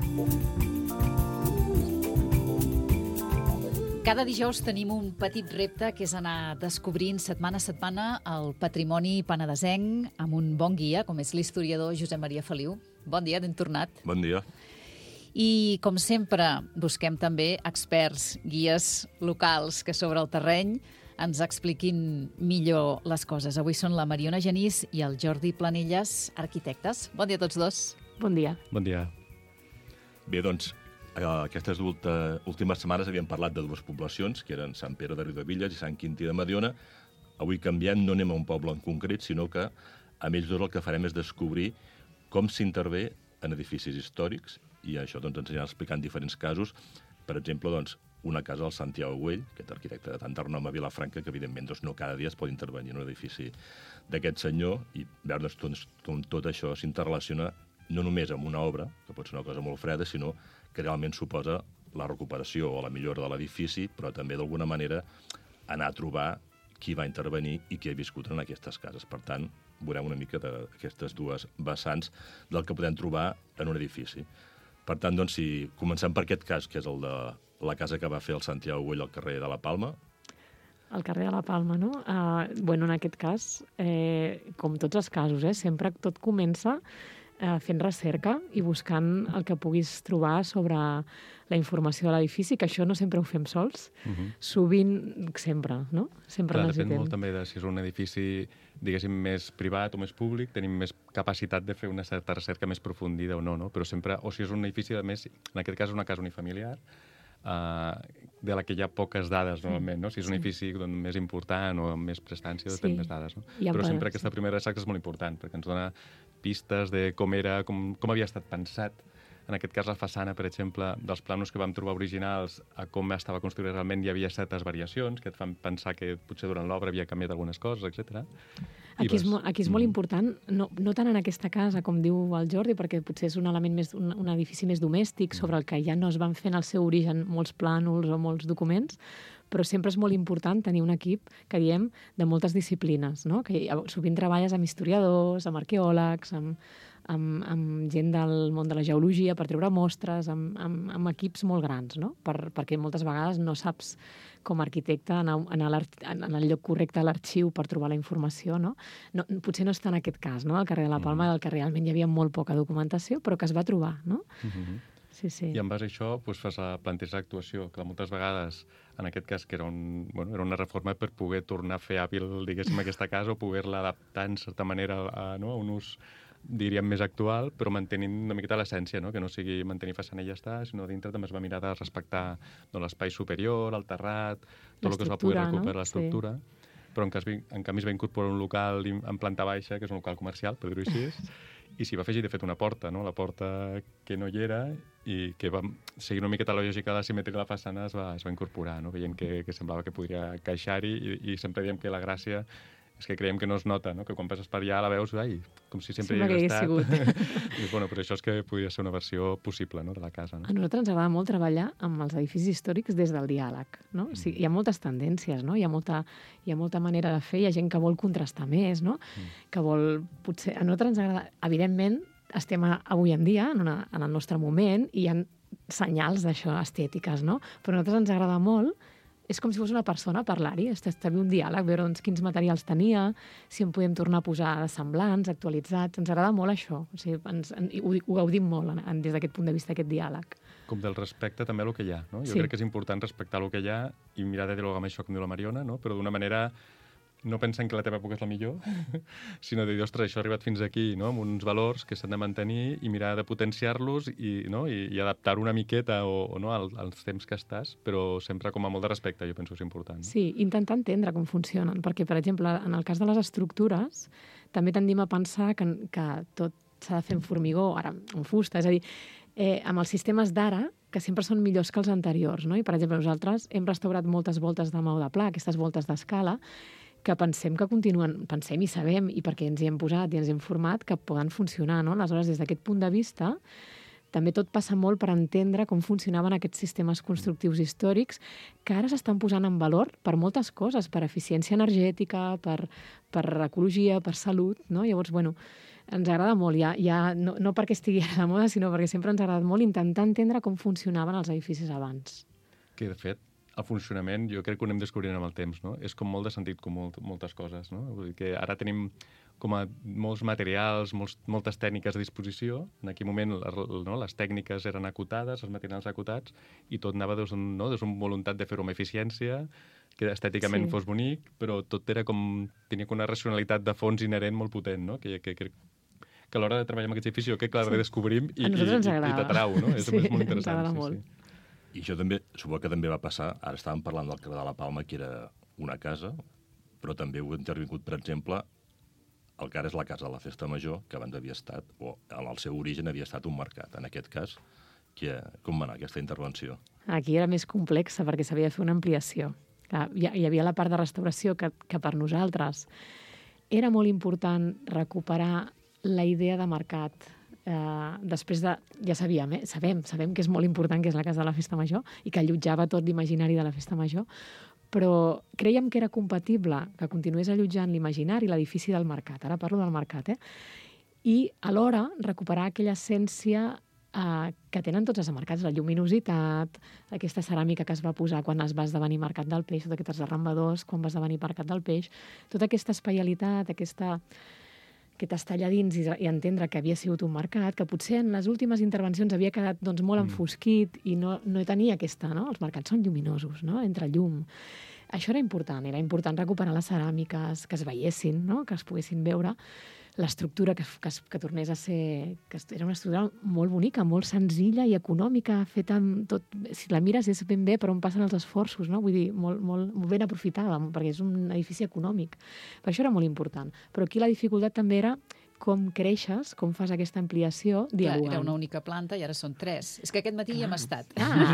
Speaker 2: Cada dijous tenim un petit repte, que és anar descobrint setmana a setmana el patrimoni penedesenc amb un bon guia, com és l'historiador Josep Maria Feliu. Bon dia, ben tornat.
Speaker 11: Bon dia.
Speaker 2: I, com sempre, busquem també experts, guies locals que sobre el terreny ens expliquin millor les coses. Avui són la Mariona Genís i el Jordi Planelles, arquitectes. Bon dia a tots dos.
Speaker 12: Bon dia.
Speaker 11: Bon dia. Bé, doncs, aquestes últimes setmanes havíem parlat de dues poblacions, que eren Sant Pere de Riudebitlles i Sant Quintí de Mediona. Avui canviem, no anem a un poble en concret, sinó que amb ells dos el que farem és descobrir com s'intervé en edificis històrics, i això doncs, ens anirà explicant diferents casos. Per exemple, doncs, una casa del Santiago Güell, aquest arquitecte de tant de renom a Vilafranca, que evidentment doncs, no cada dia es pot intervenir en un edifici d'aquest senyor, i veure doncs, com tot això s'interrelaciona no només amb una obra, que pot ser una cosa molt freda, sinó que realment suposa la recuperació o la millora de l'edifici, però també d'alguna manera anar a trobar qui va intervenir i qui ha viscut en aquestes cases. Per tant, veurem una mica d'aquestes dues vessants del que podem trobar en un edifici. Per tant, doncs, si comencem per aquest cas, que és el de la casa que va fer el Santiago Güell al carrer de la Palma.
Speaker 12: Al carrer de la Palma, no? Uh, bueno, en aquest cas, eh, com tots els casos, eh, sempre tot comença eh, fent recerca i buscant el que puguis trobar sobre la informació de l'edifici, que això no sempre ho fem sols. Uh-huh. Sovint, sempre, no? Sempre
Speaker 13: Clar,
Speaker 12: necessitem.
Speaker 13: depèn molt també de si és un edifici, diguéssim, més privat o més públic, tenim més capacitat de fer una certa recerca més profundida o no, no? Però sempre, o si és un edifici, a més, en aquest cas una casa unifamiliar, Uh, de la que hi ha poques dades, normalment, no? Si és un edifici doncs, més important o amb més prestància, doncs sí. Tenen més dades, no? Però sempre aquesta primera recerca és molt important, perquè ens dona pistes de com era, com, com havia estat pensat en aquest cas la façana, per exemple, dels plànols que vam trobar originals a com estava construïda realment hi havia certes variacions que et fan pensar que potser durant l'obra havia canviat algunes coses, etcètera.
Speaker 12: Aquí és, aquí és molt important, no, no tant en aquesta casa, com diu el Jordi, perquè potser és un element més, un, un edifici més domèstic sobre el que ja no es van fer en el seu origen molts plànols o molts documents, però sempre és molt important tenir un equip, que diem, de moltes disciplines, no? Que sovint treballes amb historiadors, amb arqueòlegs, amb, amb, amb gent del món de la geologia per treure mostres, amb, amb, amb equips molt grans, no? Per, perquè moltes vegades no saps com a arquitecte en, en, en el lloc correcte a l'arxiu per trobar la informació, no? no? Potser no està en aquest cas, no? Al carrer de la Palma, mm. del que realment hi havia molt poca documentació, però que es va trobar, no?
Speaker 13: Mm-hmm.
Speaker 12: Sí, sí.
Speaker 13: I en base a això doncs, fas la planteja d'actuació, que moltes vegades, en aquest cas, que era, un, bueno, era una reforma per poder tornar a fer hàbil, diguéssim, aquesta casa o poder-la adaptar, en certa manera, a, no? a un ús, diríem, més actual, però mantenint una miqueta l'essència, no? Que no sigui mantenir façana i ja està, sinó dintre també es va mirar de respectar no, l'espai superior, el terrat, tot el que es va poder recuperar, no? L'estructura. Sí. Però en, cas, en canvi es va incorporar un local en planta baixa, que és un local comercial, per dir-ho així, i s'hi va afegir, de fet, una porta, no? La porta que no hi era i que va seguir una miqueta la lògica de la simetria de la façana es va, es va incorporar, no? Veient que, que semblava que podria encaixar-hi i, i sempre diem que la gràcia és que creiem que no es nota, no? Que quan passes per allà la veus, ai, com si sempre hi hagués estat. I, bueno, però això és que podria ser una versió possible, no? De la casa. No?
Speaker 12: A nosaltres ens agrada molt treballar amb els edificis històrics des del diàleg, no? Mm. O sigui, hi ha moltes tendències, no? Hi ha molta, hi ha molta manera de fer, hi ha gent que vol contrastar més, no? Mm. Que vol, potser... A nosaltres ens agrada... Evidentment, estem a, avui en dia, en, una, en el nostre moment, i hi ha senyals d'això, estètiques, no? Però a nosaltres ens agrada molt. És com si fos una persona parlar-hi, establir un diàleg, veure doncs, quins materials tenia, si en podem tornar a posar semblants, actualitzats. Ens agrada molt això. O sigui, ens, en, ho, ho gaudim molt en, des d'aquest punt de vista, aquest diàleg.
Speaker 13: Com del respecte també a lo que hi ha, no? Jo
Speaker 12: sí.
Speaker 13: crec que és important respectar el que hi ha i mirar de dialogar amb això, com diu la Mariona, no? Però d'una manera no pensant que la teva època és la millor, sinó de dir, ostres, això ha arribat fins aquí, no? Amb uns valors que s'han de mantenir i mirar de potenciar-los i, no? I, i adaptar-ho una miqueta o, o no? Al, als temps que estàs, però sempre com a molt de respecte, jo penso que és important. No?
Speaker 12: Sí, intentar entendre com funcionen, perquè, per exemple, en el cas de les estructures, també tendim a pensar que, que tot s'ha de fer en formigó, ara en fusta, és a dir, eh, amb els sistemes d'ara, que sempre són millors que els anteriors, no? I, per exemple, nosaltres hem restaurat moltes voltes de maó de pla, aquestes voltes d'escala, que pensem que continuen, pensem i sabem, i perquè ens hi hem posat i ens hem format, que poden funcionar, no? Aleshores, des d'aquest punt de vista, també tot passa molt per entendre com funcionaven aquests sistemes constructius històrics que ara s'estan posant en valor per moltes coses, per eficiència energètica, per, per ecologia, per salut, no? Llavors, bueno, ens agrada molt, ja, ja, no, no perquè estigui a la moda, sinó perquè sempre ens ha agradat molt intentar entendre com funcionaven els edificis abans.
Speaker 13: Que, de fet, el funcionament, jo crec que ho anem descobrint amb el temps, no? És com molt de sentit com molt, moltes coses, no? Vull dir que ara tenim com a molts materials, molts, moltes tècniques a disposició. En aquell moment no? Les tècniques eren acotades, els materials acotats, i tot anava des d'una no? des voluntat de fer-ho amb eficiència, que estèticament sí. fos bonic, però tot era com... tenia una racionalitat de fons inherent molt potent, no? Que, que crec que a l'hora de treballar amb aquest edifici, jo crec que la sí. redescobrim i, i, i, i t'atrau, no? És,
Speaker 12: sí,
Speaker 13: és molt interessant.
Speaker 12: Ens agrada
Speaker 13: sí,
Speaker 12: molt.
Speaker 13: Sí.
Speaker 11: I això també, suposo que també va passar, ara estàvem parlant del carrer de la Palma, que era una casa, però també heu intervingut, per exemple, el que ara és la casa de la Festa Major, que abans havia estat, o en el seu origen havia estat un mercat. En aquest cas, que, com va anar aquesta intervenció?
Speaker 12: Aquí era més complexa, perquè s'havia de fer una ampliació. Clar, hi, hi havia la part de restauració que, que per nosaltres era molt important recuperar la idea de mercat. Uh, després de... Ja sabíem, eh? Sabem, sabem que és molt important, que és la casa de la Festa Major i que allotjava tot l'imaginari de la Festa Major, però creiem que era compatible que continués allotjant l'imaginari, l'edifici del mercat. Ara parlo del mercat, eh? I alhora recuperar aquella essència uh, que tenen tots els mercats, la lluminositat, aquesta ceràmica que es va posar quan es va esdevenir Mercat del Peix, tots aquests arrambadors quan va esdevenir Mercat del Peix, tota aquesta espaialitat, aquesta... aquest estar allà dins i, i entendre que havia sigut un mercat, que potser en les últimes intervencions havia quedat doncs, molt enfosquit i no, no tenia aquesta... No? Els mercats són lluminosos, no? Entre llum. Això era important, era important recuperar les ceràmiques, que es veiessin, no? Que es poguessin veure, l'estructura que, que, que tornés a ser... que era una estructura molt bonica, molt senzilla i econòmica, feta amb tot... Si la mires és ben bé per on passen els esforços, no? Vull dir, molt, molt, molt ben aprofitada, perquè és un edifici econòmic. Per això era molt important. Però aquí la dificultat també era com creixes, com fas aquesta ampliació, dialogant.
Speaker 2: Clar, era una única planta i ara són tres. És que aquest matí hi hem estat.
Speaker 12: Ah.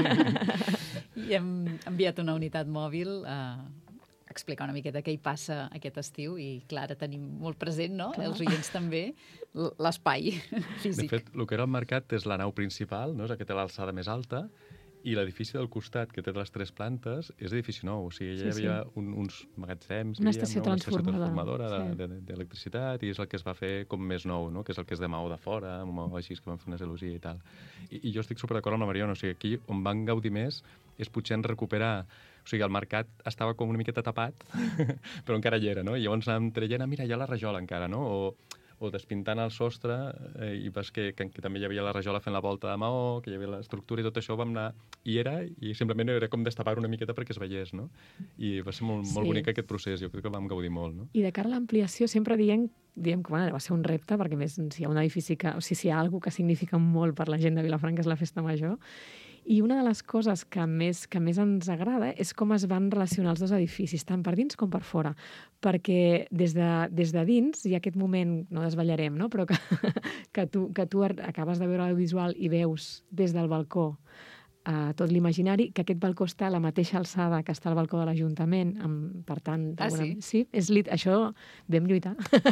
Speaker 2: I hem enviat una unitat mòbil a explicar una miqueta què hi passa aquest estiu i, clar, ara tenim molt present, no?
Speaker 12: Clar.
Speaker 2: Els oients també, l'espai físic.
Speaker 13: De fet, el que era el mercat és la nau principal, no? És aquesta l'alçada més alta, i l'edifici del costat, que té les tres plantes, és edifici nou. O sigui, allà
Speaker 12: Sí,
Speaker 13: hi havia
Speaker 12: sí.
Speaker 13: un, uns magatzems,
Speaker 12: Una
Speaker 13: diríem,
Speaker 12: estació
Speaker 13: no? Una estació
Speaker 12: transformadora,
Speaker 13: transformadora
Speaker 12: sí.
Speaker 13: d'electricitat, i és el que es va fer com més nou, no? Que és el que és de maó de fora, amb maó així, que van fer una gelosia i tal. I, i jo estic superdd'acord amb la Mariona. O sigui, aquí on van gaudir més és potser en recuperar... O sigui, el mercat estava com una miqueta tapat, però encara hi era, no? I llavors anàvem traient, mira, hi ha la rajola encara, no? O, o despintant el sostre, eh, i vas que, que, que també hi havia la rajola fent la volta de maó, que hi havia l'estructura i tot això, vam anar... I era, i simplement era com destapar una miqueta perquè es veiés, no? I va ser molt, molt
Speaker 12: Sí.
Speaker 13: bonic aquest procés, jo crec que vam gaudir molt, no?
Speaker 12: I de cara a l'ampliació sempre diem, diem que bueno, va ser un repte, perquè a més si hi ha un edifici que... O sigui, si hi ha alguna que significa molt per la gent de Vilafranca és la festa major. I una de les coses que més, que més ens agrada és com es van relacionar els dos edificis, tant per dins com per fora. Perquè des de, des de dins hi ha aquest moment, no desvetllarem, no? Però que, que, tu, que tu acabes de veure el visual i veus des del balcó Uh, tot l'imaginari, que aquest balcó està a la mateixa alçada que està el balcó de l'Ajuntament, amb, per tant...
Speaker 2: Ah, sí?
Speaker 12: Sí, és lit... això vam lluitar.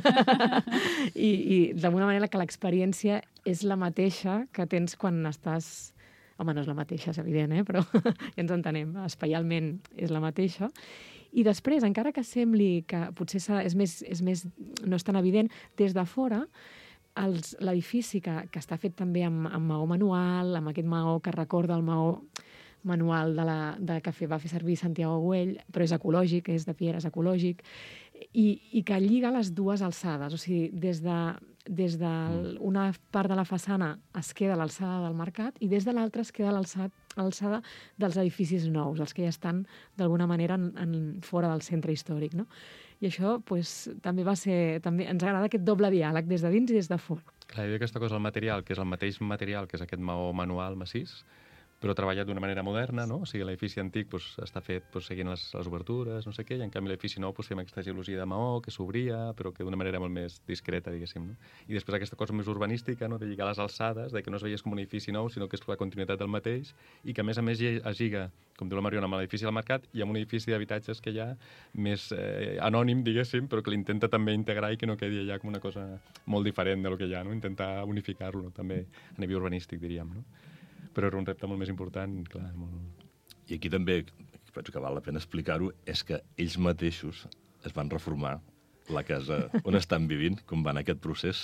Speaker 12: I, i d'alguna manera que l'experiència és la mateixa que tens quan estàs... Home, no és la mateixa, és evident, eh? Però ja ens entenem, espaialment és la mateixa. I després, encara que sembli que potser és més, és més, no és tan evident, des de fora, l'edifici que, que està fet també amb, amb maó manual, amb aquest maó que recorda el maó manual de, la, de que fe, va fer servir Santiago Güell, però és ecològic, és de Piera, és ecològic, i, i que lliga les dues alçades. O sigui, des de, des de una part de la façana es queda l'alçada del mercat i des de l'altra es queda l'alçada dels edificis nous, els que ja estan d'alguna manera en, en, fora del centre històric, no? I això pues, també va ser... També ens agrada aquest doble diàleg, des de dins i des de fora.
Speaker 13: Clar, hi havia aquesta cosa, el material, que és el mateix material, que és aquest maó manual massís, però treballat d'una manera moderna, no? O sigui, l'edifici antic pues, està fet pues, seguint les, les obertures, no sé què, i en canvi l'edifici nou pues, fem aquesta gelosia de maó que s'obria, però que d'una manera molt més discreta, diguéssim. No? I després aquesta cosa més urbanística, no? De lligar les alçades, de que no es veiés com un edifici nou, sinó que és la continuïtat del mateix, i que a més a més es lliga, com diu la Mariona, amb l'edifici del mercat i amb un edifici d'habitatges que hi ha més eh, anònim, diguéssim, però que l'intenta també integrar i que no quedi allà com una cosa molt diferent de lo que hi ha, no? Intentar unificar-lo, no? També a nivell urbanístic, diríem, no? Però era un repte molt més important, clar. Molt...
Speaker 11: I aquí també, penso que val la pena explicar-ho, és que ells mateixos es van reformar la casa on estan vivint, com va anar aquest procés.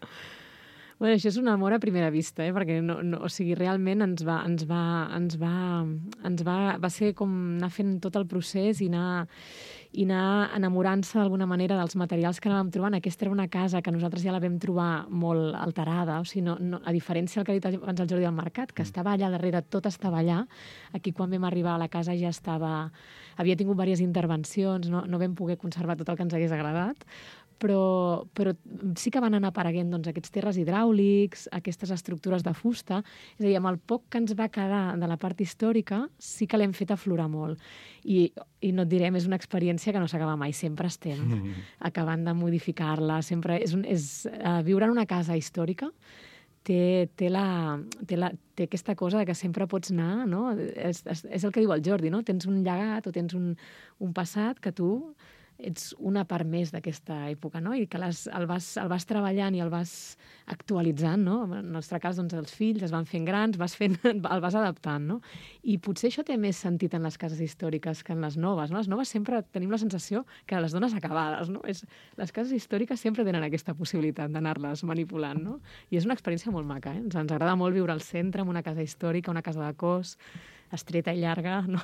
Speaker 12: Bueno, això és un amor a primera vista, eh? Perquè no, no, o sigui, realment ens va, ens va, ens va, ens va, va ser com anar fent tot el procés i anar, i anar enamorant-se d'alguna manera dels materials que anàvem trobant. Aquesta era una casa que nosaltres ja la vam trobar molt alterada, o sigui, no, no, a diferència del que ha dit abans el Jordi del Mercat, que estava allà darrere, tot estava allà. Aquí, quan vam arribar a la casa, ja estava... Havia tingut diverses intervencions, no, no vam poder conservar tot el que ens hagués agradat, però, però sí que van anar apareguent doncs, aquests terres hidràulics, aquestes estructures de fusta. És a dir, amb el poc que ens va quedar de la part històrica, sí que l'hem fet aflorar molt. I, i no et direm, és una experiència que no s'acaba mai. Sempre estem mm. acabant de modificar-la. Sempre és, un, és uh, viure en una casa històrica té, té, la, té, la, té aquesta cosa que sempre pots anar, no? És, és, és el que diu el Jordi, no? Tens un llegat o tens un, un passat que tu ets una part més d'aquesta època, no? I que les, el, vas, el vas treballant i el vas actualitzant, no? En el nostre cas, doncs, els fills es van fent grans, vas fent, el vas adaptant, no? I potser això té més sentit en les cases històriques que en les noves, no? Les noves sempre tenim la sensació que les dones acabades, no? És, les cases històriques sempre tenen aquesta possibilitat d'anar-les manipulant, no? I és una experiència molt maca, eh? Ens, ens agrada molt viure al centre, en una casa històrica, una casa de cos, estreta i llarga, no?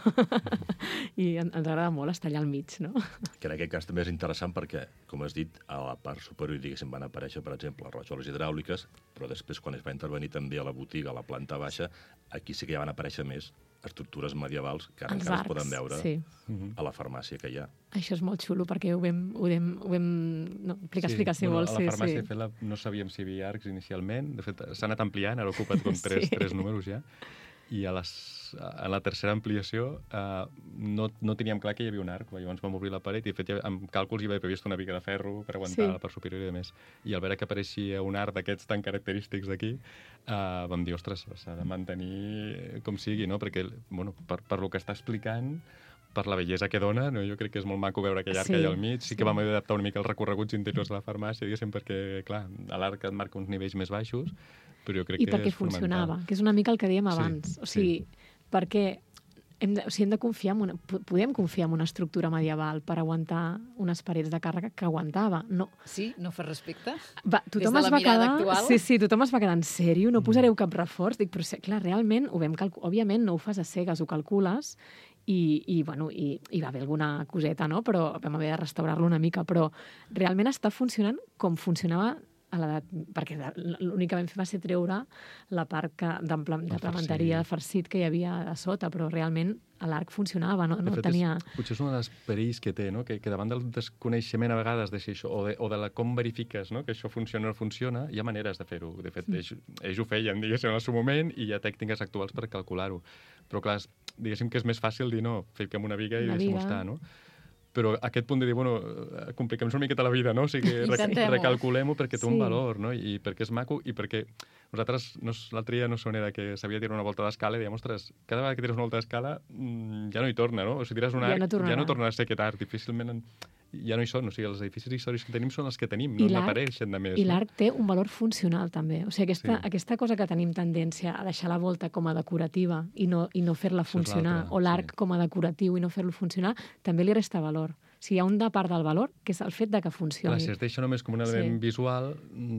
Speaker 12: I ens agrada molt estar allà al mig, no?
Speaker 11: Que en aquest cas també és interessant perquè, com has dit, a la part superior, diguéssim, van aparèixer, per exemple, les rajoles hidràuliques, però després, quan es va intervenir també a la botiga, a la planta baixa, aquí sí que ja van aparèixer més estructures medievals que ara
Speaker 12: Els
Speaker 11: encara
Speaker 12: arcs,
Speaker 11: es poden veure
Speaker 12: sí.
Speaker 11: a la farmàcia que hi ha.
Speaker 12: Això és molt xulo, perquè ho vam... Ho vam, ho vam no, explica,
Speaker 13: sí,
Speaker 12: explica, si
Speaker 13: bueno,
Speaker 12: vols.
Speaker 13: A la
Speaker 12: sí,
Speaker 13: farmàcia
Speaker 12: sí.
Speaker 13: Fet-la, no sabíem si hi havia arcs inicialment. De fet, s'ha anat ampliant, ara ocupat com tres,
Speaker 12: sí.
Speaker 13: tres números ja. I a les en la tercera ampliació, eh, no, no teníem clar que hi havia un arc. Llavors vam obrir la paret i, de fet, amb càlculs hi havia previst una biga de ferro per aguantar sí. la part superior i de més. I al veure que apareixia un arc d'aquests tan característics d'aquí, eh, vam dir, ostres, s'ha de mantenir com sigui, no? Perquè, bueno, per, per lo que està explicant, per la bellesa que dona, no? Jo crec que és molt maco veure aquell arc sí, allà al mig. Sí, sí que vam adaptar una mica els recorreguts interiors de la farmàcia, diguéssim, perquè, clar, l'arc et marca uns nivells més baixos, però jo crec
Speaker 12: I
Speaker 13: que
Speaker 12: perquè
Speaker 13: és
Speaker 12: funcionava,
Speaker 13: fonamental.
Speaker 12: que és una mica el que dèiem
Speaker 13: Sí,
Speaker 12: abans. O sigui,
Speaker 13: sí.
Speaker 12: perquè hem de, o sigui, hem de confiar en una, podem confiar en una estructura medieval per aguantar unes parets de càrrega que aguantava. No.
Speaker 2: Sí? No fer respecte?
Speaker 12: Va, tothom
Speaker 2: Des de
Speaker 12: es
Speaker 2: la
Speaker 12: va
Speaker 2: mirada
Speaker 12: quedar,
Speaker 2: actual?
Speaker 12: Sí, sí, tothom es va quedar en sèrio, no posareu cap reforç. Dic, però sí, clar, realment ho vam calcular. Òbviament no ho fas a cegues, ho calcules i, i, bueno, i, i va haver alguna coseta, no? Però vam haver de restaurar-lo una mica. Però realment està funcionant com funcionava a l'edat, perquè l'únic que vam fer va ser treure la part que, de plementeria, de farcit que hi havia a sota, però realment l'arc funcionava, no, no
Speaker 13: de fet,
Speaker 12: tenia...
Speaker 13: És, potser és un dels perills que té, no? que, que davant del desconeixement a vegades de si això, o, de, o de la com verifiques, no? que això funciona o no funciona, hi ha maneres de fer-ho. De fet, ells, ells ho feien, diguéssim, en el seu moment, i hi ha tècniques actuals per calcular-ho. Però, clar, diguéssim que és més fàcil dir no, fiquem una viga i deixem-ho estar, no? Però aquest punt de dir, bueno, compliquem-nos una miqueta la vida, no? O sigui, recalculem-ho perquè té sí. un valor, no? I perquè és maco i perquè nosaltres, no, l'altre dia no sé on era, que sabia tirar una volta d'escala i dèiem, ostres, cada vegada que tires una volta d'escala ja no hi torna, no? O sigui, tires un arc, ja no, ja no torna a ser aquest arc, difícilment en... ja no hi són, o sigui, els edificis històrics que tenim són els que tenim, no n'apareixen de més.
Speaker 12: I l'arc no? té un valor funcional, també. O sigui, aquesta, sí. aquesta cosa que tenim tendència a deixar la volta com a decorativa i no, i no fer-la funcionar, o l'arc sí. com a decoratiu i no fer-lo funcionar, també li resta valor. O sigui, hi ha una part del valor que és el fet de que funcioni.
Speaker 13: Clar, si es deixa només com un element sí. visual,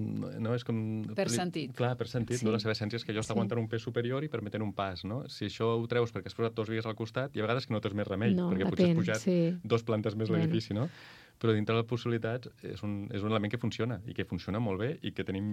Speaker 13: no és com...
Speaker 2: Per sentit.
Speaker 13: Clar, per sentit. Sí. No? La seva essència és que allò està sí. aguantant un pes superior i permetent un pas, no? Si això ho treus perquè has posat dos vies al costat, hi ha vegades que no tens més remei,
Speaker 12: no,
Speaker 13: perquè
Speaker 12: depèn,
Speaker 13: potser has pujat
Speaker 12: sí.
Speaker 13: dos plantes més
Speaker 12: bueno.
Speaker 13: l'edifici, no? Però dintre de les possibilitats és un, és un element que funciona, i que funciona molt bé, i que tenim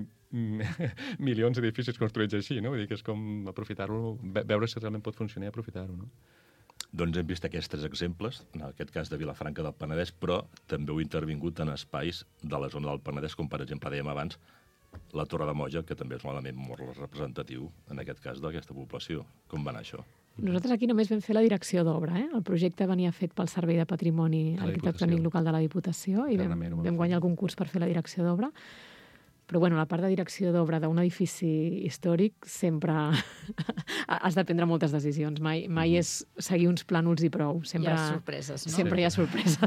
Speaker 13: milions d'edificis construïts així, no? Vull dir que és com aprofitar-lo, veure si realment pot funcionar i aprofitar-ho, no?
Speaker 11: Doncs hem vist aquests tres exemples, en aquest cas de Vilafranca del Penedès, però també heu intervingut en espais de la zona del Penedès, com per exemple dèiem abans, la Torre de Moja, que també és un element molt representatiu, en aquest cas, d'aquesta població. Com va anar això?
Speaker 12: Nosaltres aquí només vam fer la direcció d'obra. Eh? El projecte venia fet pel Servei de Patrimoni Arquitectònic Local de la Diputació i vam, vam guanyar el concurs per fer la direcció d'obra. Però bueno, la part de direcció d'obra d'un edifici històric sempre has de prendre moltes decisions. Mai, mai és seguir uns plànols i prou. Sempre,
Speaker 2: hi ha sorpreses, no?
Speaker 12: Sempre sí. hi ha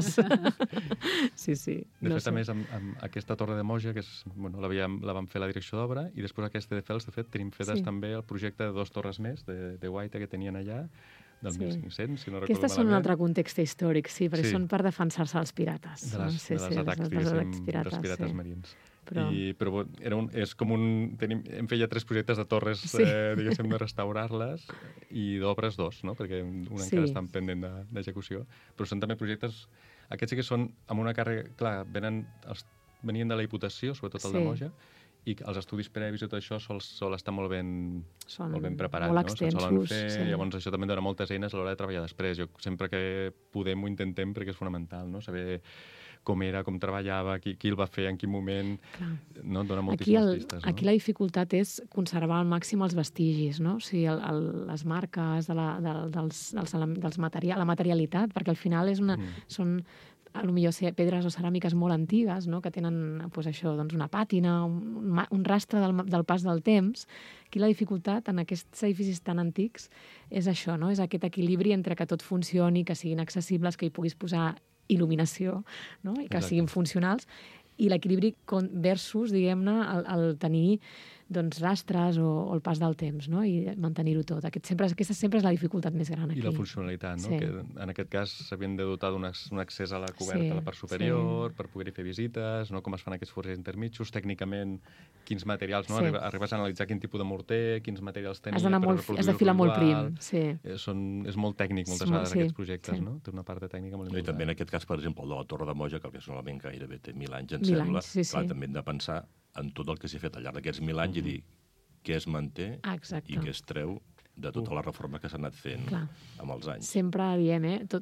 Speaker 12: sorpreses. sí, sí.
Speaker 13: De
Speaker 12: no
Speaker 13: fet, sé. a més, amb, amb aquesta Torre de Moja, que és, bueno, la, havíem, la vam fer la direcció d'obra, i després aquesta de Fels, de fet, tenim fetes sí. també el projecte de dos torres més, de, de Guaita, que tenien allà, del sí. mil cinc-cents, si no recordo
Speaker 12: Aquestes
Speaker 13: malament.
Speaker 12: són un altre context històric, sí, perquè
Speaker 13: sí.
Speaker 12: són per defensar-se dels pirates.
Speaker 13: De les,
Speaker 12: sí,
Speaker 13: de les
Speaker 12: sí,
Speaker 13: atacs,
Speaker 12: dels,
Speaker 13: diguéssim,
Speaker 12: dels pirates,
Speaker 13: dels pirates
Speaker 12: sí.
Speaker 13: marins.
Speaker 12: Però...
Speaker 13: I, però era un, és com un... Tenim, hem fet ja tres projectes de torres, sí. eh, diguéssim, de restaurar-les, i d'obres dos, no? Perquè una sí. encara està pendent d'execució. Però són també projectes... Aquests sí que són amb una càrrega... Clar, venen, els, venien de la Diputació, sobretot el sí. de Moja, i els estudis previs i tot això sol, sol estar molt ben,
Speaker 12: són
Speaker 13: molt ben preparats,
Speaker 12: molt
Speaker 13: no?
Speaker 12: extensos,
Speaker 13: Se'n solen fer,
Speaker 12: sí.
Speaker 13: llavors això també dona moltes eines a l'hora de treballar després. Jo sempre que podem ho intentem perquè és fonamental, no? Saber com era, com treballava, qui, qui el va fer, en quin moment, Clar. no? Dona moltíssimes
Speaker 12: aquí el,
Speaker 13: pistes. No?
Speaker 12: Aquí la dificultat és conservar al màxim els vestigis, no? O sigui, el, el, les marques de la, de, dels, dels, dels material, la materialitat, perquè al final és una, mm. són a lo millor ser pedres o ceràmiques molt antigues, no? Que tenen pues, això, doncs una pàtina, un, un rastre del, del pas del temps. Aquí la dificultat en aquests edificis tan antics és això, no? És aquest equilibri entre que tot funcioni, que siguin accessibles, que hi puguis posar il·luminació, no? I que Exacte. Siguin funcionals, i l'equilibri versus, diguem-ne, el, el tenir doncs, rastres o, o el pas del temps, no? I mantenir-ho tot. Aquest sempre, aquesta sempre és la dificultat més gran aquí.
Speaker 13: I la funcionalitat, no?
Speaker 12: Sí.
Speaker 13: Que en aquest cas s'havien de dotar d'un accés a la coberta
Speaker 12: sí,
Speaker 13: a la part superior,
Speaker 12: sí.
Speaker 13: per poder-hi fer visites, no? Com es fan aquests forjats intermitjos, tècnicament quins materials, no?
Speaker 12: Sí.
Speaker 13: Arribes a analitzar quin tipus de morter, quins materials tenia
Speaker 12: has
Speaker 13: per
Speaker 12: molt,
Speaker 13: reproduir
Speaker 12: has de filar molt prim, sí.
Speaker 13: Eh, són, és molt tècnic moltes
Speaker 12: sí,
Speaker 13: vegades
Speaker 12: sí,
Speaker 13: aquests projectes,
Speaker 12: sí.
Speaker 13: no? Té una part de tècnica molt
Speaker 11: important. I també en aquest cas, per exemple, el de la Torre de Moja, que és un element que gairebé té mil anys, en
Speaker 12: mil
Speaker 11: sembla,
Speaker 12: anys, sí,
Speaker 11: clar,
Speaker 12: sí.
Speaker 11: també hem de pensar en tot el que s'ha fet al llarg d'aquests mil anys mm. i dir què es manté
Speaker 12: Exacte.
Speaker 11: I què es treu de tota la reforma que s'ha anat fent Clar. Amb els anys.
Speaker 12: Sempre diem, eh? Tot,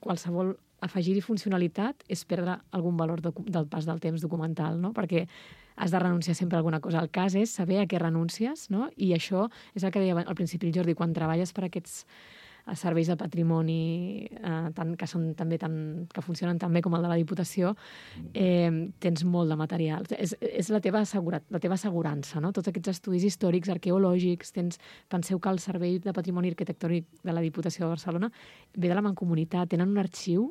Speaker 12: qualsevol afegir-hi funcionalitat és perdre algun valor de, del pas del temps documental, no? Perquè has de renunciar sempre a alguna cosa. El cas és saber a què renuncies, no? I això és el que deia al principi el Jordi, quan treballes per aquests serveis de patrimoni eh, tant, que, són també tan, que funcionen tan bé com el de la Diputació, eh, tens molt de material. És, és la, teva assegurat, la teva assegurança, no? Tots aquests estudis històrics, arqueològics, tens, penseu que el Servei de Patrimoni Arquitectònic de la Diputació de Barcelona ve de la Mancomunitat, tenen un arxiu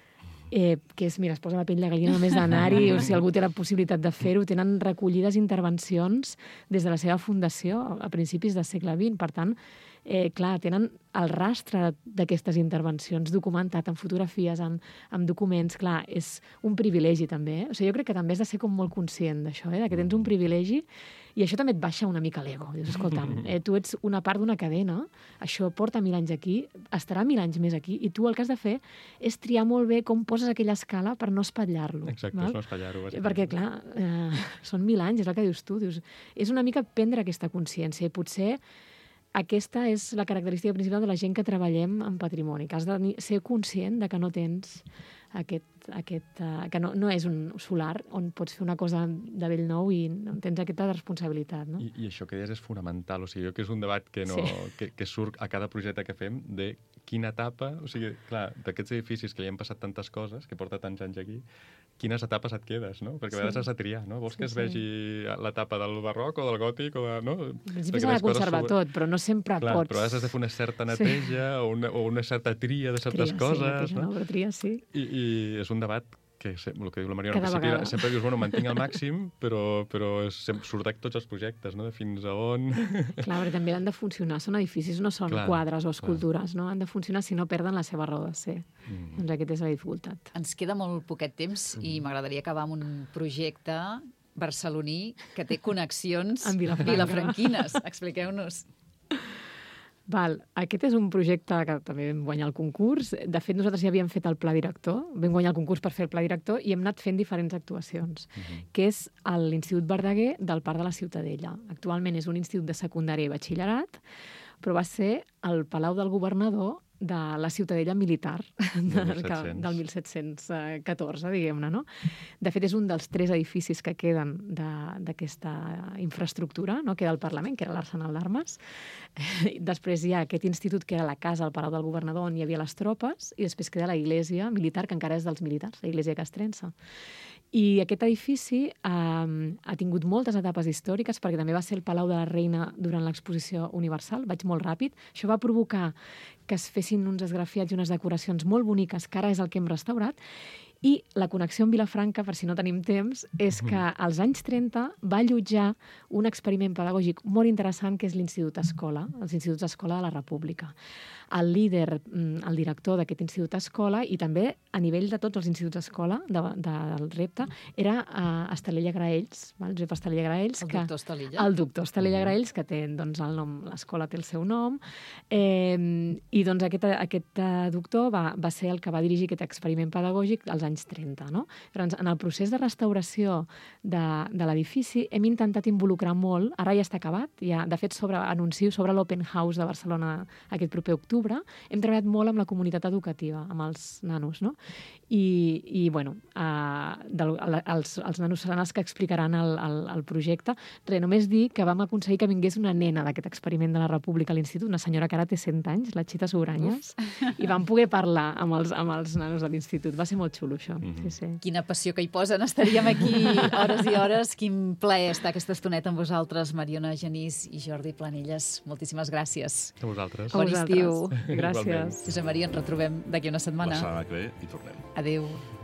Speaker 12: Eh, que és, mira, es posa la pell de gallina només d'anar-hi, o si algú té la possibilitat de fer-ho, tenen recollides intervencions des de la seva fundació a principis del segle vint. Per tant, eh, clar, tenen el rastre d'aquestes intervencions documentat en fotografies, en, en documents. Clar, és un privilegi també. Eh? O sigui, jo crec que també has de ser com molt conscient d'això, eh? De que tens un privilegi i això també et baixa una mica l'ego. Dius, escolta'm, eh, tu ets una part d'una cadena, això porta mil anys aquí, estarà mil anys més aquí, i tu el que has de fer és triar molt bé com poses aquella escala per no espatllar-lo.
Speaker 13: Exacte,
Speaker 12: val?
Speaker 13: no espatllar-ho.
Speaker 12: Perquè, clar, eh, són mil anys, és el que dius tu. Dius, és una mica prendre aquesta consciència i potser aquesta és la característica principal de la gent que treballem en patrimoni, que has de ser conscient de que no tens aquest, aquest, uh, que no, no és un solar on pots fer una cosa de bell nou i no tens aquesta responsabilitat. No?
Speaker 13: I, I això que deies és fonamental. O sigui, jo que és un debat que, no, sí. que, que surt a cada projecte que fem de quina etapa, o sigui, clar, d'aquests edificis que li han passat tantes coses, que porta tants anys aquí, quines etapes et quedes, no? Perquè a vegades sí. has de triar, no? Vols sí, que es vegi sí. l'etapa del barroc o del gòtic o de... No?
Speaker 12: En principi s'ha de conservar sobre... tot, però no sempre
Speaker 13: clar,
Speaker 12: pots.
Speaker 13: Però has de fer una certa neteja sí. o, una, o una certa tria de certes
Speaker 12: tria,
Speaker 13: coses.
Speaker 12: Sí, neteja, no? Però tria, sí.
Speaker 13: I, I és un debat que, el que diu la Mariona, que sempre, sempre dius, bueno, mantinc al màxim, però, però surt de tots els projectes, no? De fins a on...
Speaker 12: Clar, però també han de funcionar. Són edificis, no són clar, quadres o escultures, clar. No? Han de funcionar si no perden la seva raó de ser. Mm. Doncs aquesta és la dificultat.
Speaker 2: Ens queda molt poquet temps mm. i m'agradaria acabar amb un projecte barceloní que té connexions vilafranquines. Expliqueu-nos.
Speaker 12: Val. Aquest és un projecte que també vam guanyar el concurs. De fet, nosaltres ja havíem fet el pla director. Vam guanyar el concurs per fer el pla director i hem anat fent diferents actuacions, uh-huh. que és l'Institut Verdaguer del Parc de la Ciutadella. Actualment és un institut de secundària i batxillerat, però va ser el Palau del Governador de la Ciutadella Militar del, del mil set-cents catorze, diguem-ne, no? De fet, és un dels tres edificis que queden d'aquesta infraestructura, no? Queda el Parlament, que era l'Arsenal d'Armes. Després hi ha aquest institut, que era la casa al Palau del Governador, on hi havia les tropes, i després queda la iglesia militar, que encara és dels militars, la iglesia castrense. I aquest edifici eh, ha tingut moltes etapes històriques, perquè també va ser el Palau de la Reina durant l'exposició universal. Vaig molt ràpid. Això va provocar que es fessin uns esgrafiats i unes decoracions molt boniques, que ara és el que hem restaurat. I la connexió amb Vilafranca, per si no tenim temps, és que als anys trenta va allotjar un experiment pedagògic molt interessant, que és l'Institut Escola, els Instituts Escola de la República. El líder, el director d'aquest Institut Escola, i també a nivell de tots els Instituts Escola de, de, del repte, era uh, Estalella Graells, val? Josep Estalella Graells.
Speaker 2: El
Speaker 12: que,
Speaker 2: doctor Estalella.
Speaker 12: El doctor Estalella Graells, que té doncs, el nom, l'escola té el seu nom, eh, i doncs aquest, aquest doctor va, va ser el que va dirigir aquest experiment pedagògic als anys trenta. No? Llavors, en el procés de restauració de, de l'edifici hem intentat involucrar molt, ara ja està acabat, ja, de fet sobre, anuncio sobre l'Open House de Barcelona aquest proper octubre, hem treballat molt amb la comunitat educativa, amb els nanos, no? I, i bueno, uh, del, els, els nanos seran els que explicaran el, el, el projecte. Re, només dir que vam aconseguir que vingués una nena d'aquest experiment de la República a l'Institut, una senyora que ara té cent anys, la Chita Sobranyes, i vam poder parlar amb els, amb els nanos de l'Institut. Va ser molt xulo, això. Mm-hmm. Sí, sí.
Speaker 2: Quina passió que hi posen. Estaríem aquí hores i hores. Quin plaer estar aquesta estoneta amb vosaltres, Mariona Genís i Jordi Planelles. Moltíssimes gràcies.
Speaker 13: A vosaltres.
Speaker 2: Bon estiu.
Speaker 12: Gràcies.
Speaker 2: Josep Maria, ens retrobem d'aquí una setmana.
Speaker 11: La setmana que ve i tornem.
Speaker 2: Adéu.